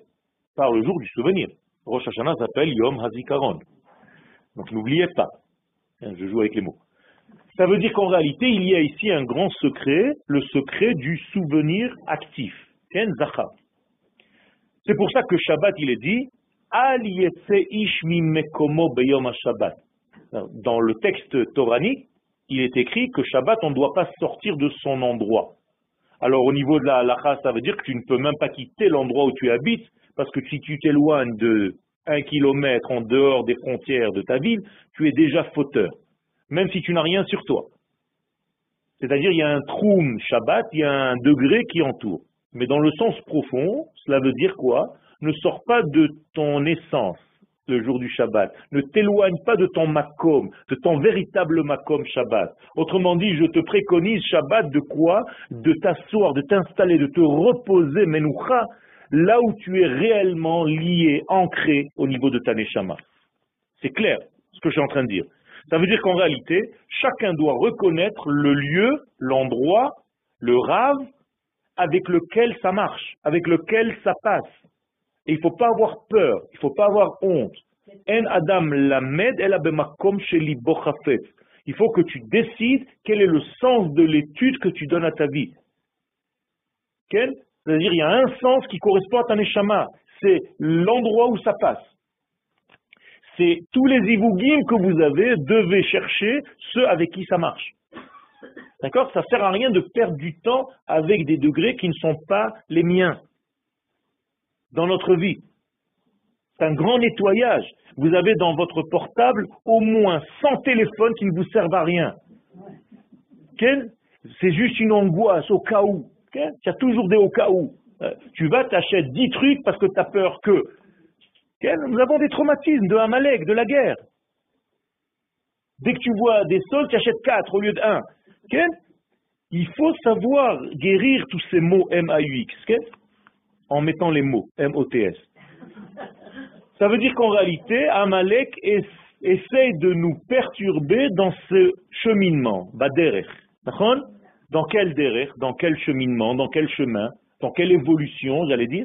par le jour du souvenir. Rosh Hashanah s'appelle Yom HaZikaron. Donc n'oubliez pas, je joue avec les mots. Ça veut dire qu'en réalité, il y a ici un grand secret, le secret du souvenir actif. Ken Zachar. C'est pour ça que Shabbat, il est dit, Al yetse ish mimekomo beyom ha-Shabbat. Dans le texte toranique, il est écrit que Shabbat, on ne doit pas sortir de son endroit. Alors au niveau de la halakha, ça veut dire que tu ne peux même pas quitter l'endroit où tu habites, parce que si tu t'éloignes de 1 kilomètre en dehors des frontières de ta ville, tu es déjà fauteur, même si tu n'as rien sur toi. C'est-à-dire, il y a un troum Shabbat, il y a un degré qui entoure. Mais dans le sens profond, cela veut dire quoi? Ne sors pas de ton essence le jour du Shabbat. Ne t'éloigne pas de ton makom, de ton véritable makom Shabbat. Autrement dit, je te préconise Shabbat de quoi? De t'asseoir, de t'installer, de te reposer, menoucha, là où tu es réellement lié, ancré au niveau de ta neshama. C'est clair ce que je suis en train de dire. Ça veut dire qu'en réalité, chacun doit reconnaître le lieu, l'endroit, le rave avec lequel ça marche, avec lequel ça passe. Et il ne faut pas avoir peur, il ne faut pas avoir honte. En Adam lamed ela bemakom sheli bo chafetz. Il faut que tu décides quel est le sens de l'étude que tu donnes à ta vie. C'est-à-dire, il y a un sens qui correspond à ta neshama. C'est l'endroit où ça passe. C'est tous les ivougim que vous avez, devez chercher ceux avec qui ça marche. D'accord? Ça ne sert à rien de perdre du temps avec des degrés qui ne sont pas les miens dans notre vie. C'est un grand nettoyage. Vous avez dans votre portable au moins 100 téléphones qui ne vous servent à rien. C'est juste une angoisse au cas où. Il y a toujours des au cas où. Tu vas, t'achètes 10 trucs parce que tu as peur que. Nous avons des traumatismes de Amalek, de la guerre. Dès que tu vois des soldes, tu achètes 4 au lieu de 1. Il faut savoir guérir tous ces mots M-A-U-X en mettant les mots M-O-T-S. Ça veut dire qu'en réalité, Amalek essaye de nous perturber dans ce cheminement. Baderech. Dans quel derech? Dans quel cheminement? Dans quel chemin? Dans quelle évolution, j'allais dire?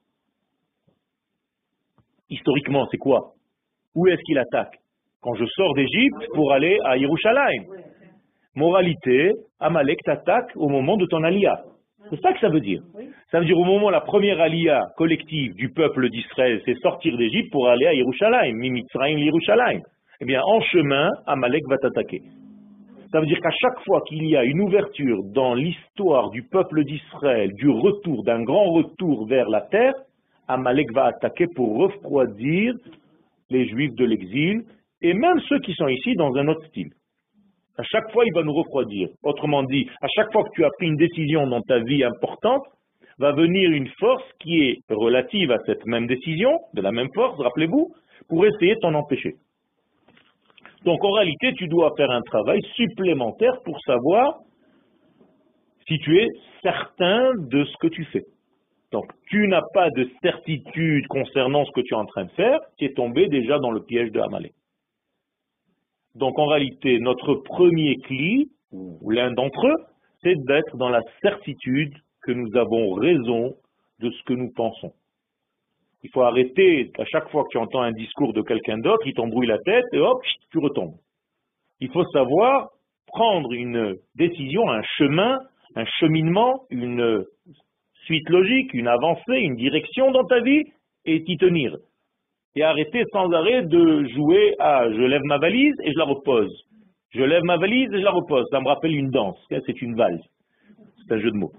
Historiquement, c'est quoi? Où est-ce qu'il attaque? Quand je sors d'Égypte pour aller à Yerushalayim. Moralité, Amalek t'attaque au moment de ton aliyah. C'est ça que ça veut dire. Ça veut dire au moment la première aliyah collective du peuple d'Israël, c'est sortir d'Égypte pour aller à Yerushalayim, Mimitzraïm Yerushalayim. Eh bien, en chemin, Amalek va t'attaquer. Ça veut dire qu'à chaque fois qu'il y a une ouverture dans l'histoire du peuple d'Israël, du retour, d'un grand retour vers la terre, Amalek va attaquer pour refroidir les Juifs de l'exil et même ceux qui sont ici dans un autre style. À chaque fois, il va nous refroidir. Autrement dit, à chaque fois que tu as pris une décision dans ta vie importante, va venir une force qui est relative à cette même décision, de la même force, rappelez-vous, pour essayer de t'en empêcher. Donc en réalité, tu dois faire un travail supplémentaire pour savoir si tu es certain de ce que tu fais. Donc tu n'as pas de certitude concernant ce que tu es en train de faire, tu es tombé déjà dans le piège de Amalek. Donc en réalité, notre premier cli, ou l'un d'entre eux, c'est d'être dans la certitude que nous avons raison de ce que nous pensons. Il faut arrêter, à chaque fois que tu entends un discours de quelqu'un d'autre, il t'embrouille la tête et hop, tu retombes. Il faut savoir prendre une décision, un chemin, un cheminement, une suite logique, une avancée, une direction dans ta vie et t'y tenir. Et arrêter sans arrêt de jouer à je lève ma valise et je la repose. Je lève ma valise et je la repose. Ça me rappelle une danse, c'est une valse. C'est un jeu de mots.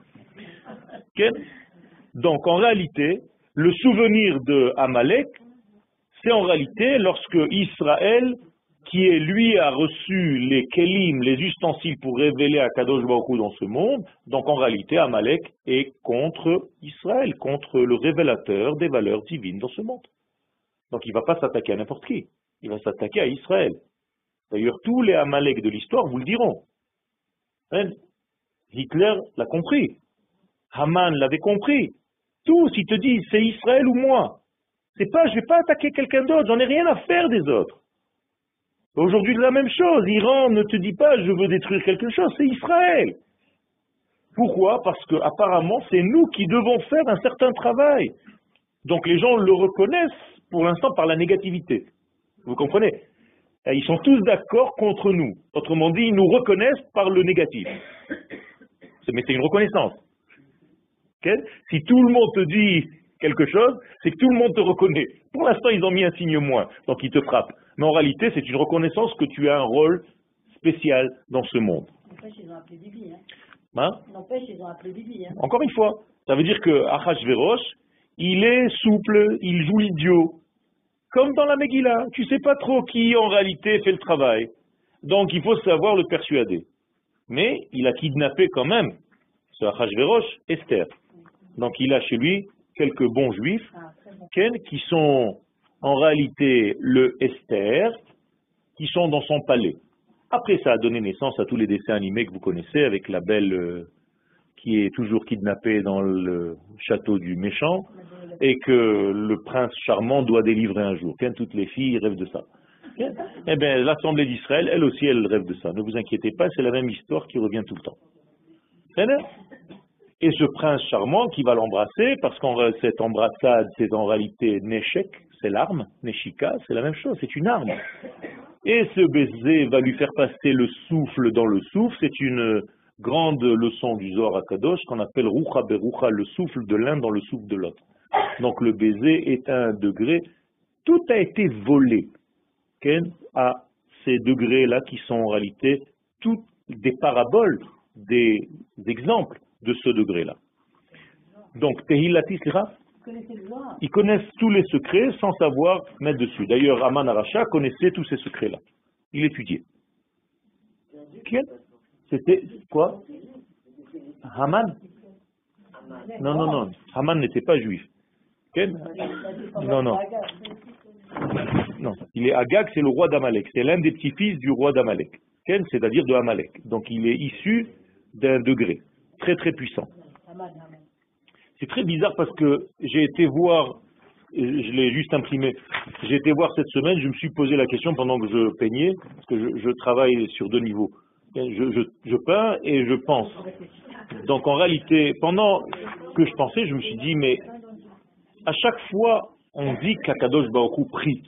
Donc en réalité, le souvenir de Amalek, c'est en réalité lorsque Israël, qui est lui a reçu les kelim, les ustensiles pour révéler à Kadosh Baruch Hu dans ce monde, donc en réalité Amalek est contre Israël, contre le révélateur des valeurs divines dans ce monde. Donc il ne va pas s'attaquer à n'importe qui, il va s'attaquer à Israël. D'ailleurs, tous les Amalek de l'histoire vous le diront. Hitler l'a compris, Haman l'avait compris. Tous, ils te disent, c'est Israël ou moi. C'est pas, je ne vais pas attaquer quelqu'un d'autre, j'en ai rien à faire des autres. Aujourd'hui, c'est la même chose. Iran ne te dit pas, je veux détruire quelque chose, c'est Israël. Pourquoi? Parce que apparemment, c'est nous qui devons faire un certain travail. Donc les gens le reconnaissent pour l'instant par la négativité. Vous comprenez? Ils sont tous d'accord contre nous. Autrement dit, ils nous reconnaissent par le négatif. Mais c'est une reconnaissance. Okay? Si tout le monde te dit quelque chose, c'est que tout le monde te reconnaît. Pour l'instant, ils ont mis un signe moins, donc ils te frappent. Mais en réalité, c'est une reconnaissance que tu as un rôle spécial dans ce monde.
N'empêche, ils ont appelé Bibi.
Hein?
N'empêche, ils ont appelé Bibi.
Encore une fois, ça veut dire que Achashverosh, il est souple, il joue l'idiot. Comme dans la Megillah, tu ne sais pas trop qui en réalité fait le travail. Donc il faut savoir le persuader. Mais il a kidnappé quand même, ce Achashverosh, Esther. Donc il a chez lui quelques bons juifs qui sont en réalité le Esther, qui sont dans son palais. Après ça a donné naissance à tous les dessins animés que vous connaissez, avec la belle qui est toujours kidnappée dans le château du méchant, et que le prince charmant doit délivrer un jour. Toutes les filles rêvent de ça. Eh bien, l'Assemblée d'Israël, elle aussi, elle rêve de ça. Ne vous inquiétez pas, c'est la même histoire qui revient tout le temps. Et ce prince charmant qui va l'embrasser, parce qu'en cette embrassade, c'est en réalité Neshek, c'est l'arme, Neshika, c'est la même chose, c'est une arme. Et ce baiser va lui faire passer le souffle dans le souffle, c'est une grande leçon du Zohar HaKadosh qu'on appelle Rucha Berucha, le souffle de l'un dans le souffle de l'autre. Donc le baiser est à un degré, tout a été volé à ces degrés-là qui sont en réalité toutes des paraboles, des exemples de ce degré-là. Donc Tehilati Sira, ils connaissent tous les secrets sans savoir mettre dessus. D'ailleurs, Haman Aracha connaissait tous ces secrets-là. Il étudiait. C'était quoi? Haman? Non. Haman n'était pas juif. Non. Il est Agag, c'est le roi d'Amalek. C'est l'un des petits-fils du roi d'Amalek. C'est-à-dire de Amalek. Donc il est issu d'un degré très très puissant. C'est très bizarre parce que j'ai été voir, je l'ai juste imprimé, j'ai été voir cette semaine, je me suis posé la question pendant que je peignais, parce que je travaille sur deux niveaux. Je peins et je pense. Donc en réalité, pendant que je pensais, je me suis dit, mais à chaque fois, on dit qu'Akadosh Baruch Hu prie.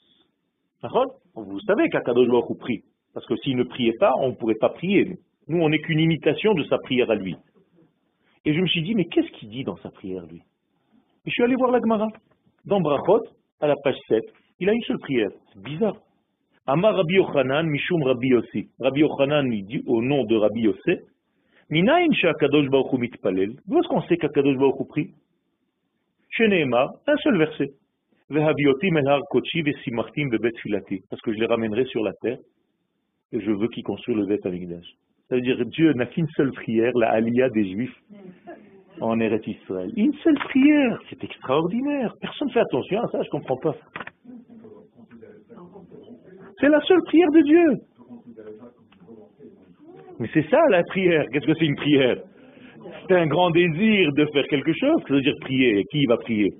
Vous savez qu'Akadosh Baruch Hu prie. Parce que s'il ne priait pas, on ne pourrait pas prier. Nous, on n'est qu'une imitation de sa prière à lui. Et je me suis dit, mais qu'est-ce qu'il dit dans sa prière, lui? Et je suis allé voir la Gemara. Dans Brachot, à la page 7, il a une seule prière. C'est bizarre. Amar Rabbi Yochanan, Mishum Rabbi Yossi. Rabbi Yochanan, il dit au nom de Rabbi Yossi, Minayin she'akadosh baruch hu mitpalel. D'où est-ce qu'on sait qu'Akadosh Baruch Hu prie? Sheneemar, un seul verset. Vehaviotim el har kodeshi vesimachtim bebet filati. Parce que je les ramènerai sur la terre et je veux qu'ils construisent le Bet Amikdash. Ça veut dire Dieu n'a qu'une seule prière, la Aliyah des Juifs en Eretz Israël. Une seule prière, c'est extraordinaire. Personne ne fait attention à ça, je ne comprends pas. C'est la seule prière de Dieu. Mais c'est ça la prière. Qu'est-ce que c'est une prière? C'est un grand désir de faire quelque chose, ça veut dire prier. Et qui va prier?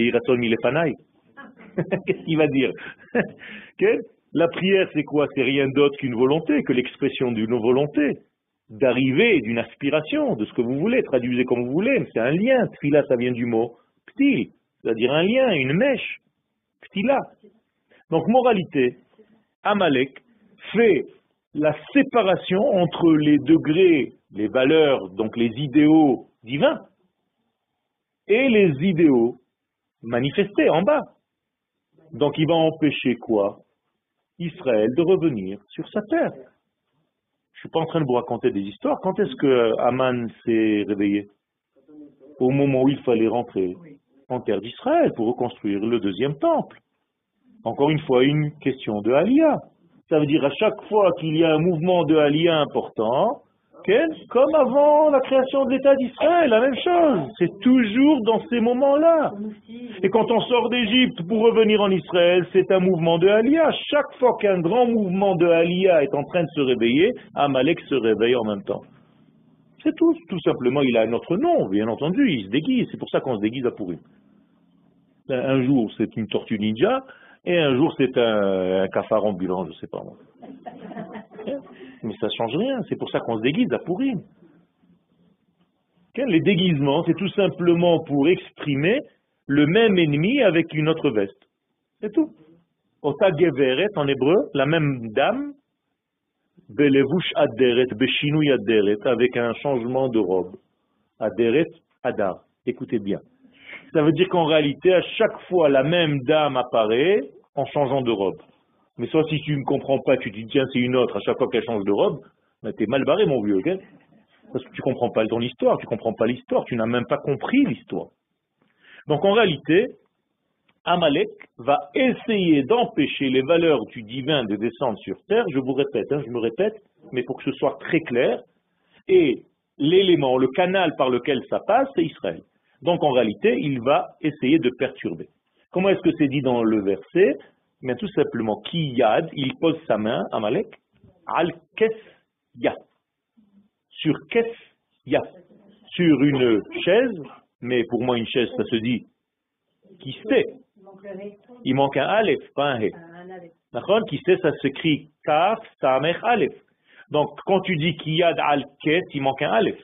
Qu'est-ce qu'il va dire? La prière, c'est quoi? C'est rien d'autre qu'une volonté, que l'expression d'une volonté, d'arriver, d'une aspiration, de ce que vous voulez, traduisez comme vous voulez, mais c'est un lien. Tfila, ça vient du mot p'til, c'est-à-dire un lien, une mèche. P'tila. Donc, moralité, Amalek fait la séparation entre les degrés, les valeurs, donc les idéaux divins, et les idéaux manifestés en bas. Donc, il va empêcher quoi? Israël de revenir sur sa terre. Je ne suis pas en train de vous raconter des histoires. Quand est-ce que Haman s'est réveillé? Au moment où il fallait rentrer en terre d'Israël pour reconstruire le deuxième temple. Encore une fois, une question de Aliyah. Ça veut dire à chaque fois qu'il y a un mouvement de Aliyah important, comme avant la création de l'État d'Israël, la même chose. C'est toujours dans ces moments-là. Et quand on sort d'Égypte pour revenir en Israël, c'est un mouvement de Aliyah. Chaque fois qu'un grand mouvement de Aliyah est en train de se réveiller, Amalek se réveille en même temps. C'est tout. Tout simplement, il a un autre nom, bien entendu. Il se déguise. C'est pour ça qu'on se déguise à Pourim. Un jour, c'est une tortue ninja, et un jour, c'est un cafard ambulant, je ne sais pas moi. Mais ça ne change rien, c'est pour ça qu'on se déguise à Pourim. Les déguisements, c'est tout simplement pour exprimer le même ennemi avec une autre veste. C'est tout. Ota geveret en hébreu, la même dame, belevush aderet, beshinouy aderet, avec un changement de robe. Aderet, adar. Écoutez bien. Ça veut dire qu'en réalité, à chaque fois, la même dame apparaît en changeant de robe. Mais soit si tu ne comprends pas, tu te dis, tiens, c'est une autre, à chaque fois qu'elle change de robe, ben, t'es mal barré, mon vieux, ok? Parce que tu ne comprends pas ton histoire, tu ne comprends pas l'histoire, tu n'as même pas compris l'histoire. Donc en réalité, Amalek va essayer d'empêcher les valeurs du divin de descendre sur terre. Je vous répète, je me répète, mais pour que ce soit très clair. Et l'élément, le canal par lequel ça passe, c'est Israël. Donc en réalité, il va essayer de perturber. Comment est-ce que c'est dit dans le verset? Bien tout simplement, Ki Yad, il pose sa main, Amalek, Al Kes Ya. Sur Kes Ya. Sur une chaise, mais pour moi une chaise, ça se dit qui sait. Il manque un Aleph, pas un He. D'accord? Qui sait, ça s'écrit Kaf, Samech, Aleph. Donc quand tu dis Ki Yad Al Kes, il manque un Aleph.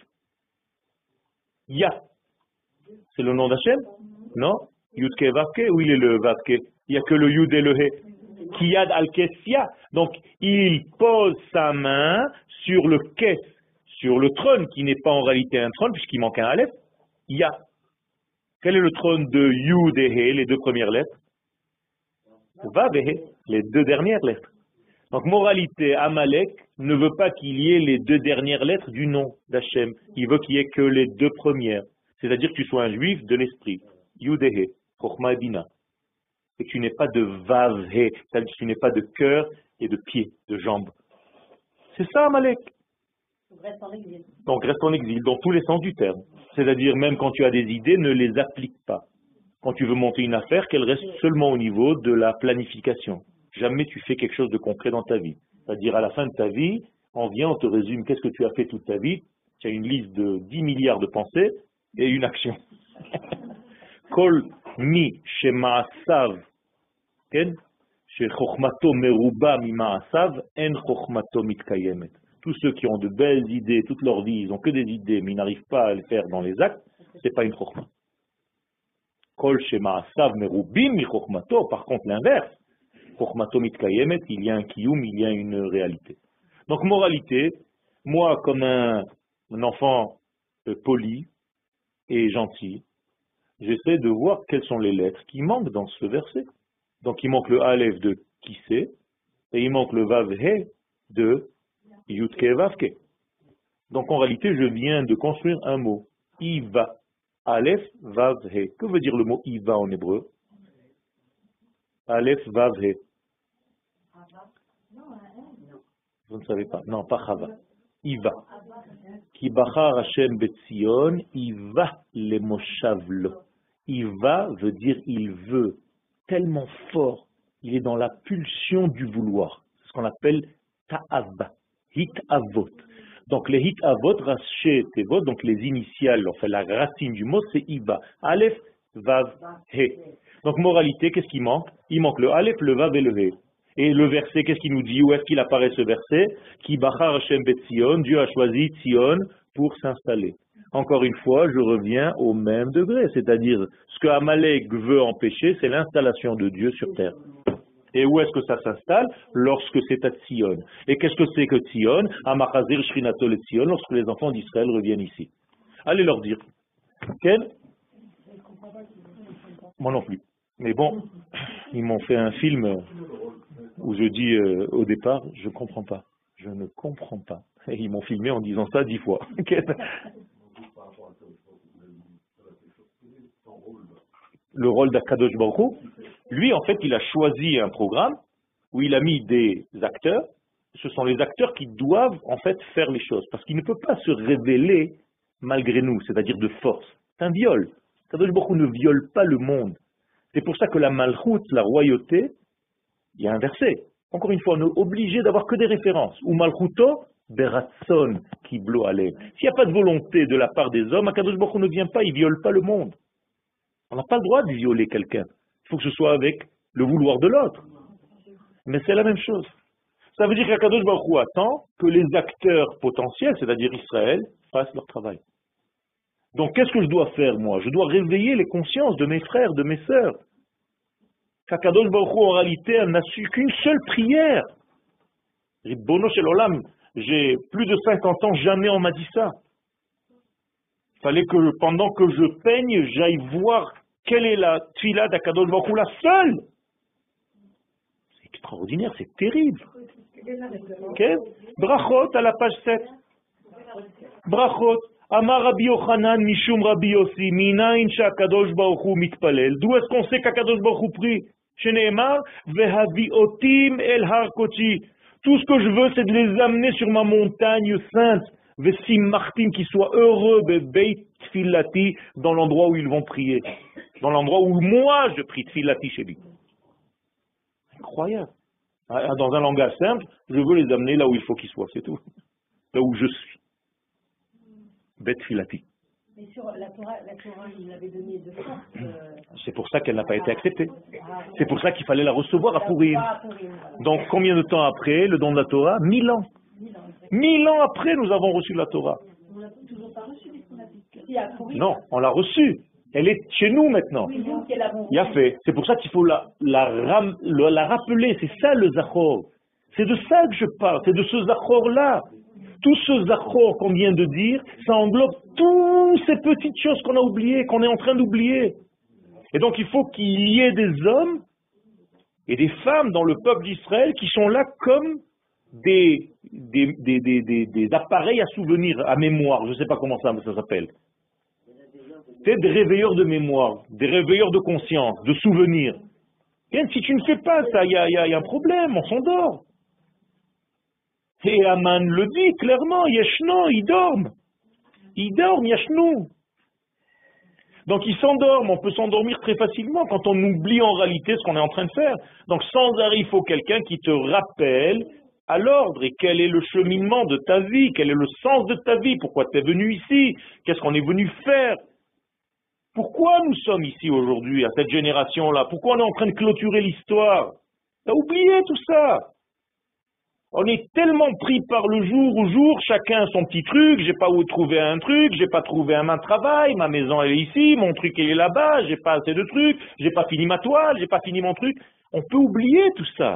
Ya. C'est le nom d'Hachem? Non? Yudke Vavke, où il est le Vavke? Il n'y a que le Yud et le He. Kiyad al-Kessia. Donc, il pose sa main sur le Kes, sur le trône, qui n'est pas en réalité un trône, puisqu'il manque un Aleph. Ya. Quel est le trône de Yud et He, les deux premières lettres? Vav et He, les deux dernières lettres. Donc, moralité, Amalek ne veut pas qu'il y ait les deux dernières lettres du nom d'Hachem. Il veut qu'il y ait que les deux premières. C'est-à-dire que tu sois un juif de l'esprit. Yud et He, Chochma et Bina. Et que tu n'aies pas de Vav He, c'est-à-dire que tu n'aies pas de cœur et de pied, de jambes. C'est ça, Amalek. Donc reste en exil, dans tous les sens du terme. C'est-à-dire, même quand tu as des idées, ne les applique pas. Quand tu veux monter une affaire, qu'elle reste seulement au niveau de la planification. Jamais tu fais quelque chose de concret dans ta vie. C'est-à-dire, à la fin de ta vie, on vient, on te résume qu'est-ce que tu as fait toute ta vie. Tu as une liste de 10 milliards de pensées et une action. Kol mi shema'asav, ken, shechochmato meruba mi ma'asav, en chochmato mitkayemet. Tous ceux qui ont de belles idées toute leur vie, ils ont que des idées, mais ils n'arrivent pas à les faire dans les actes, c'est pas une chochma. Kol shema'asav merubim mi chochmato, par contre l'inverse, chochmato mitkayemet, il y a un kiyum, il y a une réalité. Donc moralité, moi comme un enfant poli et gentil, j'essaie de voir quelles sont les lettres qui manquent dans ce verset. Donc il manque le Aleph de qui sait, et il manque le Vav He de Yudke Vavke. Donc en réalité, je viens de construire un mot. Iva. Aleph Vav He. Que veut dire le mot Iva en hébreu? Aleph Vav He. Vous ne savez pas. Non, pas Chava. Iva. Ki bachar Hashem betzion, Iva le moshavlo. Iva veut dire il veut, tellement fort, il est dans la pulsion du vouloir. C'est ce qu'on appelle ta'ava, hit avot. Donc les hit avot, raché tevot, donc les initiales, enfin la racine du mot, c'est Iva. Aleph, Vav, He. Donc moralité, qu'est-ce qui manque? Il manque le Aleph, le Vav et le He. Et le verset, qu'est-ce qu'il nous dit? Où est-ce qu'il apparaît ce verset? Ki bachar Hashem betzion, Dieu a choisi Tzion pour s'installer. Encore une fois, je reviens au même degré, c'est-à-dire ce que Amalek veut empêcher, c'est l'installation de Dieu sur terre. Et où est-ce que ça s'installe? Lorsque c'est à Tzion. Et qu'est-ce que c'est que Tzion? Amachazir Shrinato le Tzion, lorsque les enfants d'Israël reviennent ici. Allez leur dire. Quel? Moi non plus. Mais bon, ils m'ont fait un film où je dis au départ, je ne comprends pas. Je ne comprends pas. Et ils m'ont filmé en disant ça 10 fois. Le rôle d'Akadosh Baruch Hu, lui, en fait, il a choisi un programme où il a mis des acteurs. Ce sont les acteurs qui doivent, en fait, faire les choses. Parce qu'il ne peut pas se révéler malgré nous, c'est-à-dire de force. C'est un viol. Akadosh Baruch Hu ne viole pas le monde. C'est pour ça que la malchoute, la royauté, il y a un verset. Encore une fois, on est obligé d'avoir que des références. Ou malchuto, beratson, qui blo alem. S'il n'y a pas de volonté de la part des hommes, Akadosh Baruch Hu ne vient pas, il ne viole pas le monde. On n'a pas le droit de violer quelqu'un. Il faut que ce soit avec le vouloir de l'autre. Mais c'est la même chose. Ça veut dire qu'Akadosh Baruch Hu attend que les acteurs potentiels, c'est-à-dire Israël, fassent leur travail. Donc qu'est-ce que je dois faire moi? Je dois réveiller les consciences de mes frères, de mes sœurs. Qu'Akadosh Baruch Hu, en réalité, n'a su qu'une seule prière. Ribono shel olam, j'ai plus de 50 ans, jamais on m'a dit ça. Il fallait que pendant que je peigne, j'aille voir quelle est la tfila d'Akadosh Baruch Hu, la seule. C'est extraordinaire, c'est terrible. Okay? Brachot à la page 7. Brachot. Amar Rabbi Yochanan Mishum Rabbi Yossi Minayin she'Akadosh Baruch Hu mitpalel. D'où est-ce qu'on sait qu'Akadosh Baruch Hu prie? Sheneemar vehaviotim el har kochi. Tout ce que je veux, c'est de les amener sur ma montagne sainte. Vesim martim, qui soient heureux, beit tfilati, dans l'endroit où ils vont prier. Dans l'endroit où moi je prie tfilati chez lui. Incroyable. Dans un langage simple, je veux les amener là où il faut qu'ils soient, c'est tout. Là où je suis. Bet filati.
Mais sur la Torah, il l'avait donnée de force.
C'est pour ça qu'elle n'a pas été acceptée. C'est pour ça qu'il fallait la recevoir à Purim. Donc combien de temps après le don de la Torah? 1000 ans. 1000 ans après, nous avons reçu la Torah.
On l'a toujours pas reçue, puisqu'on a dit.
Non, on l'a reçue. Elle est chez nous maintenant. Il a fait. C'est pour ça qu'il faut la rappeler. C'est ça le Zachor. C'est de ça que je parle. C'est de ce Zachor-là. Tout ce Zachor qu'on vient de dire, ça englobe toutes ces petites choses qu'on a oubliées, qu'on est en train d'oublier. Et donc il faut qu'il y ait des hommes et des femmes dans le peuple d'Israël qui sont là comme des appareils à souvenir, à mémoire. Je ne sais pas comment ça s'appelle. C'est des réveilleurs de mémoire, des réveilleurs de conscience, de souvenirs. Et si tu ne fais pas ça, il y a un problème, on s'endort. Et Aman le dit clairement, Yeshno, ils dorment. Ils dorment, Yeshno. Donc ils s'endorment, on peut s'endormir très facilement quand on oublie en réalité ce qu'on est en train de faire. Donc sans arrêt, il faut quelqu'un qui te rappelle à l'ordre et quel est le cheminement de ta vie, quel est le sens de ta vie, pourquoi tu es venu ici, qu'est-ce qu'on est venu faire. Pourquoi nous sommes ici aujourd'hui, à cette génération-là? Pourquoi on est en train de clôturer l'histoire? T'as oublié tout ça. On est tellement pris par le jour au jour, chacun son petit truc, j'ai pas où trouver un truc, j'ai pas trouvé un main de travail, ma maison elle est ici, mon truc elle est là-bas, j'ai pas assez de trucs, j'ai pas fini ma toile, j'ai pas fini mon truc. On peut oublier tout ça.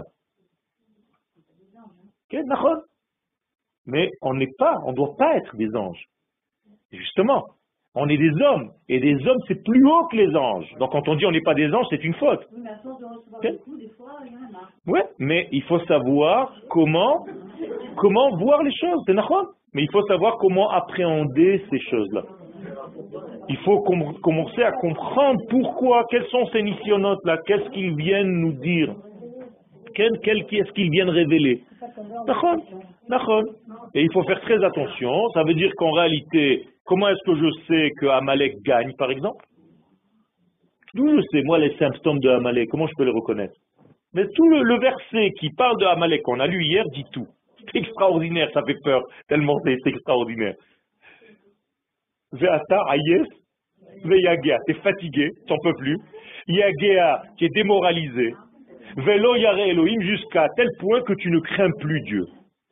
Ok, d'accord? Mais on ne doit pas être des anges. Justement. On est des hommes, et des hommes c'est plus haut que les anges. Donc quand on dit on n'est pas des anges, c'est une faute.
Oui, mais à force de recevoir des coups, des fois, il y en a marre.
Oui, mais il faut savoir comment voir les choses, c'est normal. Mais il faut savoir comment appréhender ces choses-là. Il faut commencer à comprendre pourquoi, quels sont ces nisyonotes-là, qu'est-ce qu'ils viennent nous dire, qu'est-ce qu'ils viennent révéler. D'accord. Et il faut faire très attention, ça veut dire qu'en réalité, comment est-ce que je sais que Amalek gagne, par exemple? D'où je sais, moi, les symptômes de Amalek, comment je peux les reconnaître? Mais tout le verset qui parle de Amalek qu'on a lu hier dit tout. C'est extraordinaire, ça fait peur, tellement c'est extraordinaire. Ve'ata ayes, ve'yagea, t'es fatigué, t'en peux plus. Yagea, tu es démoralisé. Ve'lo yare Elohim, jusqu'à tel point que tu ne crains plus Dieu.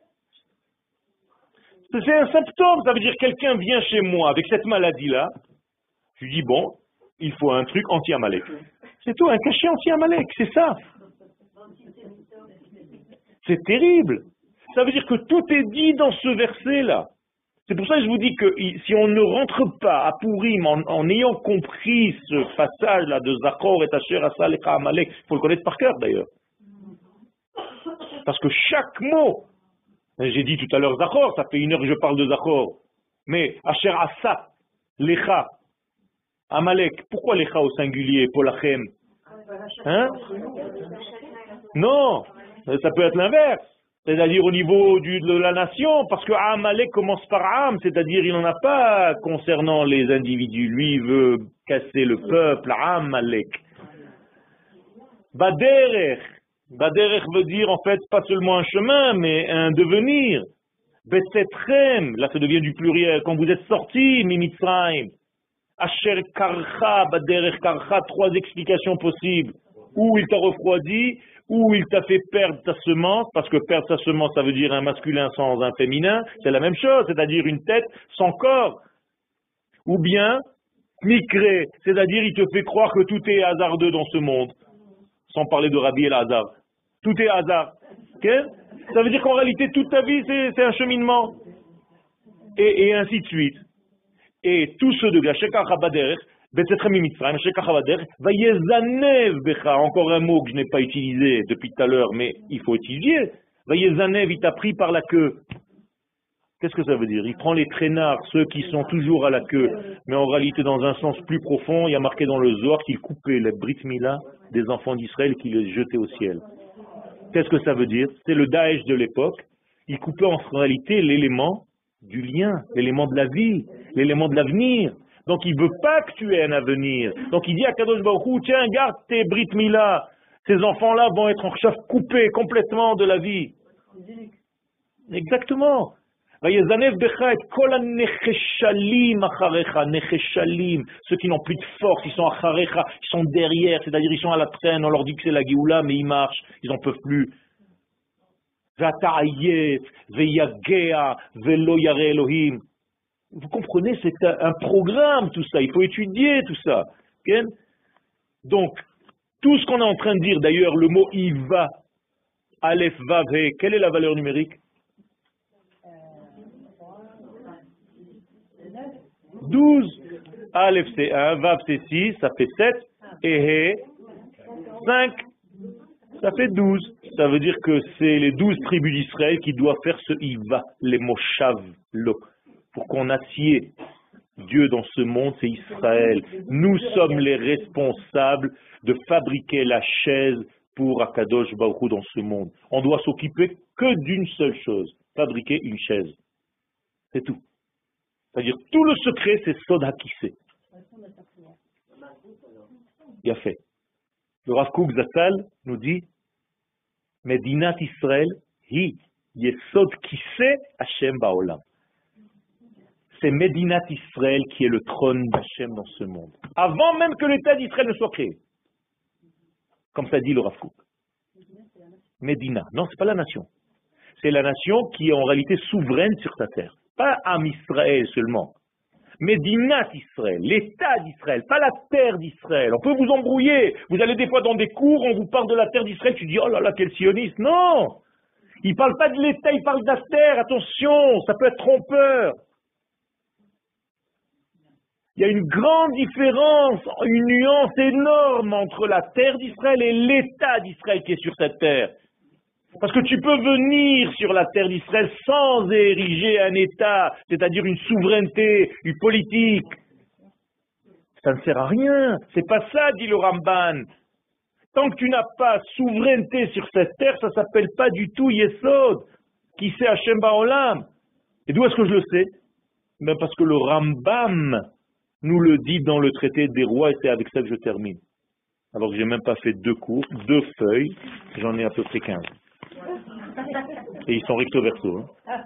C'est un symptôme, ça veut dire quelqu'un vient chez moi avec cette maladie-là, je lui dis bon, il faut un truc anti-Amalek. C'est tout, un cachet anti-Amalek, c'est ça. C'est terrible. Ça veut dire que tout est dit dans ce verset-là. C'est pour ça que je vous dis que si on ne rentre pas à Purim en ayant compris ce passage-là de Zachor et Asher Asalecha Amalek, il faut le connaître par cœur d'ailleurs. Parce que chaque mot, j'ai dit tout à l'heure Zachor, ça fait 1 heure que je parle de Zachor, mais Asher Asa, Lecha, Amalek, pourquoi Lecha au singulier, Polachem? Hein? Non, ça peut être l'inverse. C'est-à-dire au niveau de la nation, parce que Amalek commence par Am, c'est-à-dire il n'en a pas concernant les individus. Lui, il veut casser le peuple, Amalek. Baderech. Baderech veut dire en fait pas seulement un chemin, mais un devenir. Betetrem, là ça devient du pluriel, quand vous êtes sortis, Mimitzraim. Asher Karcha, Baderech Karcha, 3 explications possibles. Ou il t'a refroidi, ou il t'a fait perdre ta semence, parce que perdre sa semence, ça veut dire un masculin sans un féminin, c'est la même chose, c'est-à-dire une tête sans corps. Ou bien, Mikre, c'est-à-dire il te fait croire que tout est hasardeux dans ce monde. Sans parler de Rabbi El-Hazar. Tout est hasard. Okay? Ça veut dire qu'en réalité, toute ta vie, c'est un cheminement. Et ainsi de suite. Et tous ceux de Shekach Habader, Betzetchem Mitzrayim, Shekach Habader, Vayezanev Becha, encore un mot que je n'ai pas utilisé depuis tout à l'heure, mais il faut étudier. Vayezanev, il t'a pris par la queue. Qu'est-ce que ça veut dire? Il prend les traînards, ceux qui sont toujours à la queue. Mais en réalité, dans un sens plus profond, il y a marqué dans le Zohar qu'il coupait les Brit Mila des enfants d'Israël et qu'il les jetait au ciel. Qu'est-ce que ça veut dire? C'est le Daesh de l'époque. Il coupait en réalité l'élément du lien, l'élément de la vie, l'élément de l'avenir. Donc il ne veut pas que tu aies un avenir. Donc il dit à Kadosh Baruch Hu, tiens, garde tes Brit Mila. Ces enfants-là vont être en chef coupés complètement de la vie. Exactement. Ceux qui n'ont plus de force, ils sont acharecha, ils sont derrière, c'est-à-dire ils sont à la traîne, on leur dit que c'est la Géoula, mais ils marchent, ils n'en peuvent plus. Vous comprenez, c'est un programme tout ça, il faut étudier tout ça. Okay? Donc, tout ce qu'on est en train de dire, d'ailleurs, le mot Iva, Aleph, Vav, He, quelle est la valeur numérique? 12. Aleph c'est 1, Vav c'est 6, ça fait 7, et He, 5, ça fait 12. Ça veut dire que c'est les 12 tribus d'Israël qui doivent faire ce Iva, les Moshav, lo. Pour qu'on assied Dieu dans ce monde, c'est Israël. Nous sommes les responsables de fabriquer la chaise pour Akadosh Baruch Hu dans ce monde. On doit s'occuper que d'une seule chose, fabriquer une chaise. C'est tout. C'est-à-dire, tout le secret, c'est Sod HaKissé. Il a fait. Le Rav Kook Zatzal nous dit, Medinat Israël, hi Yesod Kissé Hashem Ba'olam. C'est Medinat Israël qui est le trône d'Hashem dans ce monde. Avant même que l'État d'Israël ne soit créé. Comme ça dit le Rav Kook. Medina. Non, c'est pas la nation. C'est la nation qui est en réalité souveraine sur sa terre. Pas Am Israël seulement. Medinat Israël, l'État d'Israël, pas la terre d'Israël. On peut vous embrouiller. Vous allez des fois dans des cours, on vous parle de la terre d'Israël, tu dis, oh là là, quel sioniste. Non! Il ne parle pas de l'État, il parle de la terre. Attention, ça peut être trompeur. Il y a une grande différence, une nuance énorme entre la terre d'Israël et l'État d'Israël qui est sur cette terre. Parce que tu peux venir sur la terre d'Israël sans ériger un État, c'est-à-dire une souveraineté, une politique. Ça ne sert à rien. C'est pas ça, dit le Ramban. Tant que tu n'as pas souveraineté sur cette terre, ça s'appelle pas du tout Yesod, qui c'est Hashem Ba'olam. Et d'où est-ce que je le sais? Ben parce que le Rambam nous le dit dans le traité des rois, et c'est avec ça que je termine. Alors que j'ai même pas fait 2 cours, 2 feuilles, j'en ai à peu près 15. Et ils sont recto verso. Hein.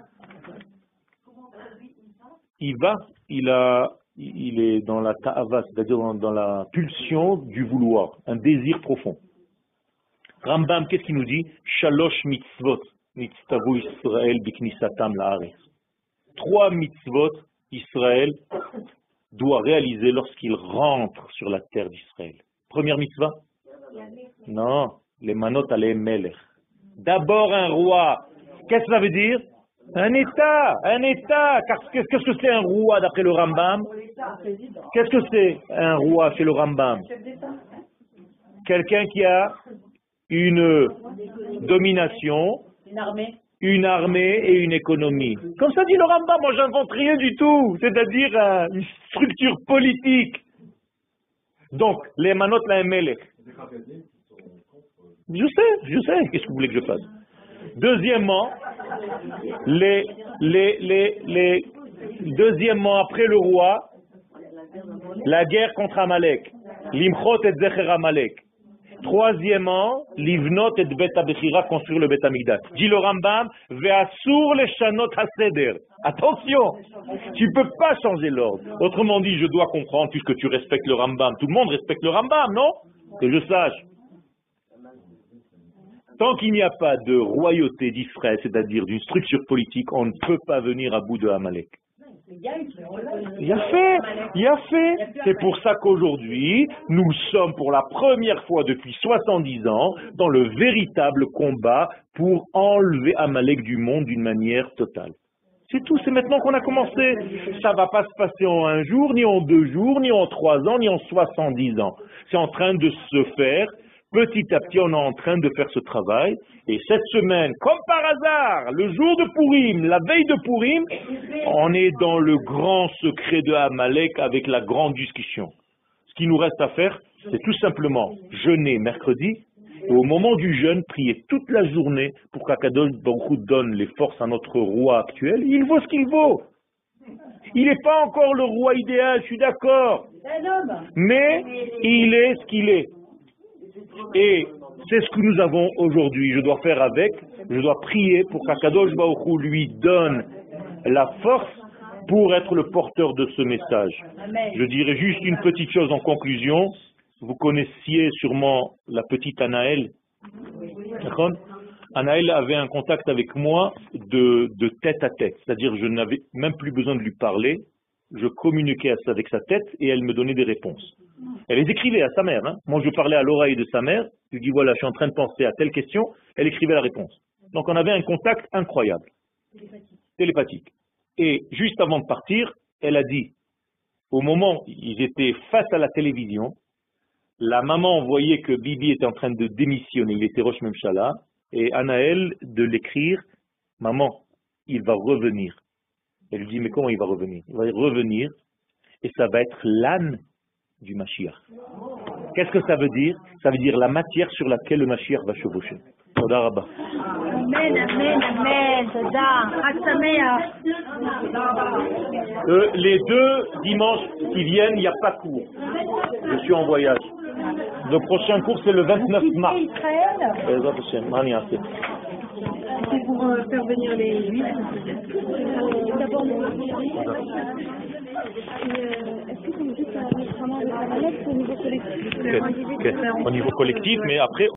Il est dans la ta'ava, c'est-à-dire dans la pulsion du vouloir, un désir profond. Rambam, qu'est-ce qu'il nous dit? Shalosh mitzvot, mitztavu Israël biknisatam la'aretz. 3 mitzvot, Israël doit réaliser lorsqu'il rentre sur la terre d'Israël. Première mitzvah? Non, les manot alehem melech. D'abord un roi. Qu'est-ce que ça veut dire? Un État, un État. Qu'est-ce que c'est un roi d'après le Rambam? Qu'est-ce que c'est un roi chez le Rambam? Quelqu'un qui a une domination, une armée et une économie. Comme ça dit le Rambam, moi j'invente rien du tout. C'est-à-dire une structure politique. Donc, les manot la melech. Je sais. Qu'est-ce que vous voulez que je fasse? Deuxièmement, deuxièmement, après le roi, la guerre contre Amalek. Limchot et zecher Amalek. Troisièmement, livnot et bet abechira, construire le bet amigdash. Dit le Rambam, ve'asur le shanot haseder. Attention, tu ne peux pas changer l'ordre. Autrement dit, je dois comprendre, puisque tu respectes le Rambam. Tout le monde respecte le Rambam, non? Que je sache. Tant qu'il n'y a pas de royauté d'Israël, c'est-à-dire d'une structure politique, on ne peut pas venir à bout de Amalek. Il a fait. C'est pour ça qu'aujourd'hui, nous sommes pour la première fois depuis 70 ans dans le véritable combat pour enlever Amalek du monde d'une manière totale. C'est tout, c'est maintenant qu'on a commencé. Ça ne va pas se passer en un jour, ni en 2 jours, ni en 3 ans, ni en 70 ans. C'est en train de se faire. Petit à petit, on est en train de faire ce travail. Et cette semaine, comme par hasard, le jour de Pourim, la veille de Pourim, on est dans le grand secret de Amalek avec la grande discussion. Ce qui nous reste à faire, c'est tout simplement jeûner mercredi. Et au moment du jeûne, prier toute la journée pour qu'Akadosh Baruch Hu donne les forces à notre roi actuel. Il vaut ce qu'il vaut. Il n'est pas encore le roi idéal, je suis d'accord. Mais il est ce qu'il est. Et c'est ce que nous avons aujourd'hui. Je dois faire avec, je dois prier pour qu'Akadosh Baruch Hu lui donne la force pour être le porteur de ce message. Je dirais juste une petite chose en conclusion. Vous connaissiez sûrement la petite Anaël. Anaël avait un contact avec moi de tête à tête. C'est-à-dire je n'avais même plus besoin de lui parler. Je communiquais avec sa tête et elle me donnait des réponses. Elle les écrivait à sa mère. Moi, je parlais à l'oreille de sa mère. Je lui dis, voilà, je suis en train de penser à telle question. Elle écrivait la réponse. Donc, on avait un contact incroyable. Télépathique. Et juste avant de partir, elle a dit, au moment où ils étaient face à la télévision, la maman voyait que Bibi était en train de démissionner. Il était Rosh Memshala. Et Anaël de l'écrire, maman, il va revenir. Elle lui dit, mais comment il va revenir? Il va revenir et ça va être l'âne du Mashiach. Qu'est-ce que ça veut dire? Ça veut dire la matière sur laquelle le Mashiach va chevaucher. Toda Rabba.
Amen, amen, amen. Toda.
Les 2 dimanches qui viennent, il n'y a pas de cours. Je suis en voyage. Le prochain cours, c'est le 29 mars.
C'est pour faire venir les Juifs. D'abord, est-ce que c'est juste un vraiment avec la manette au niveau collectif?
Au niveau collectif, mais après,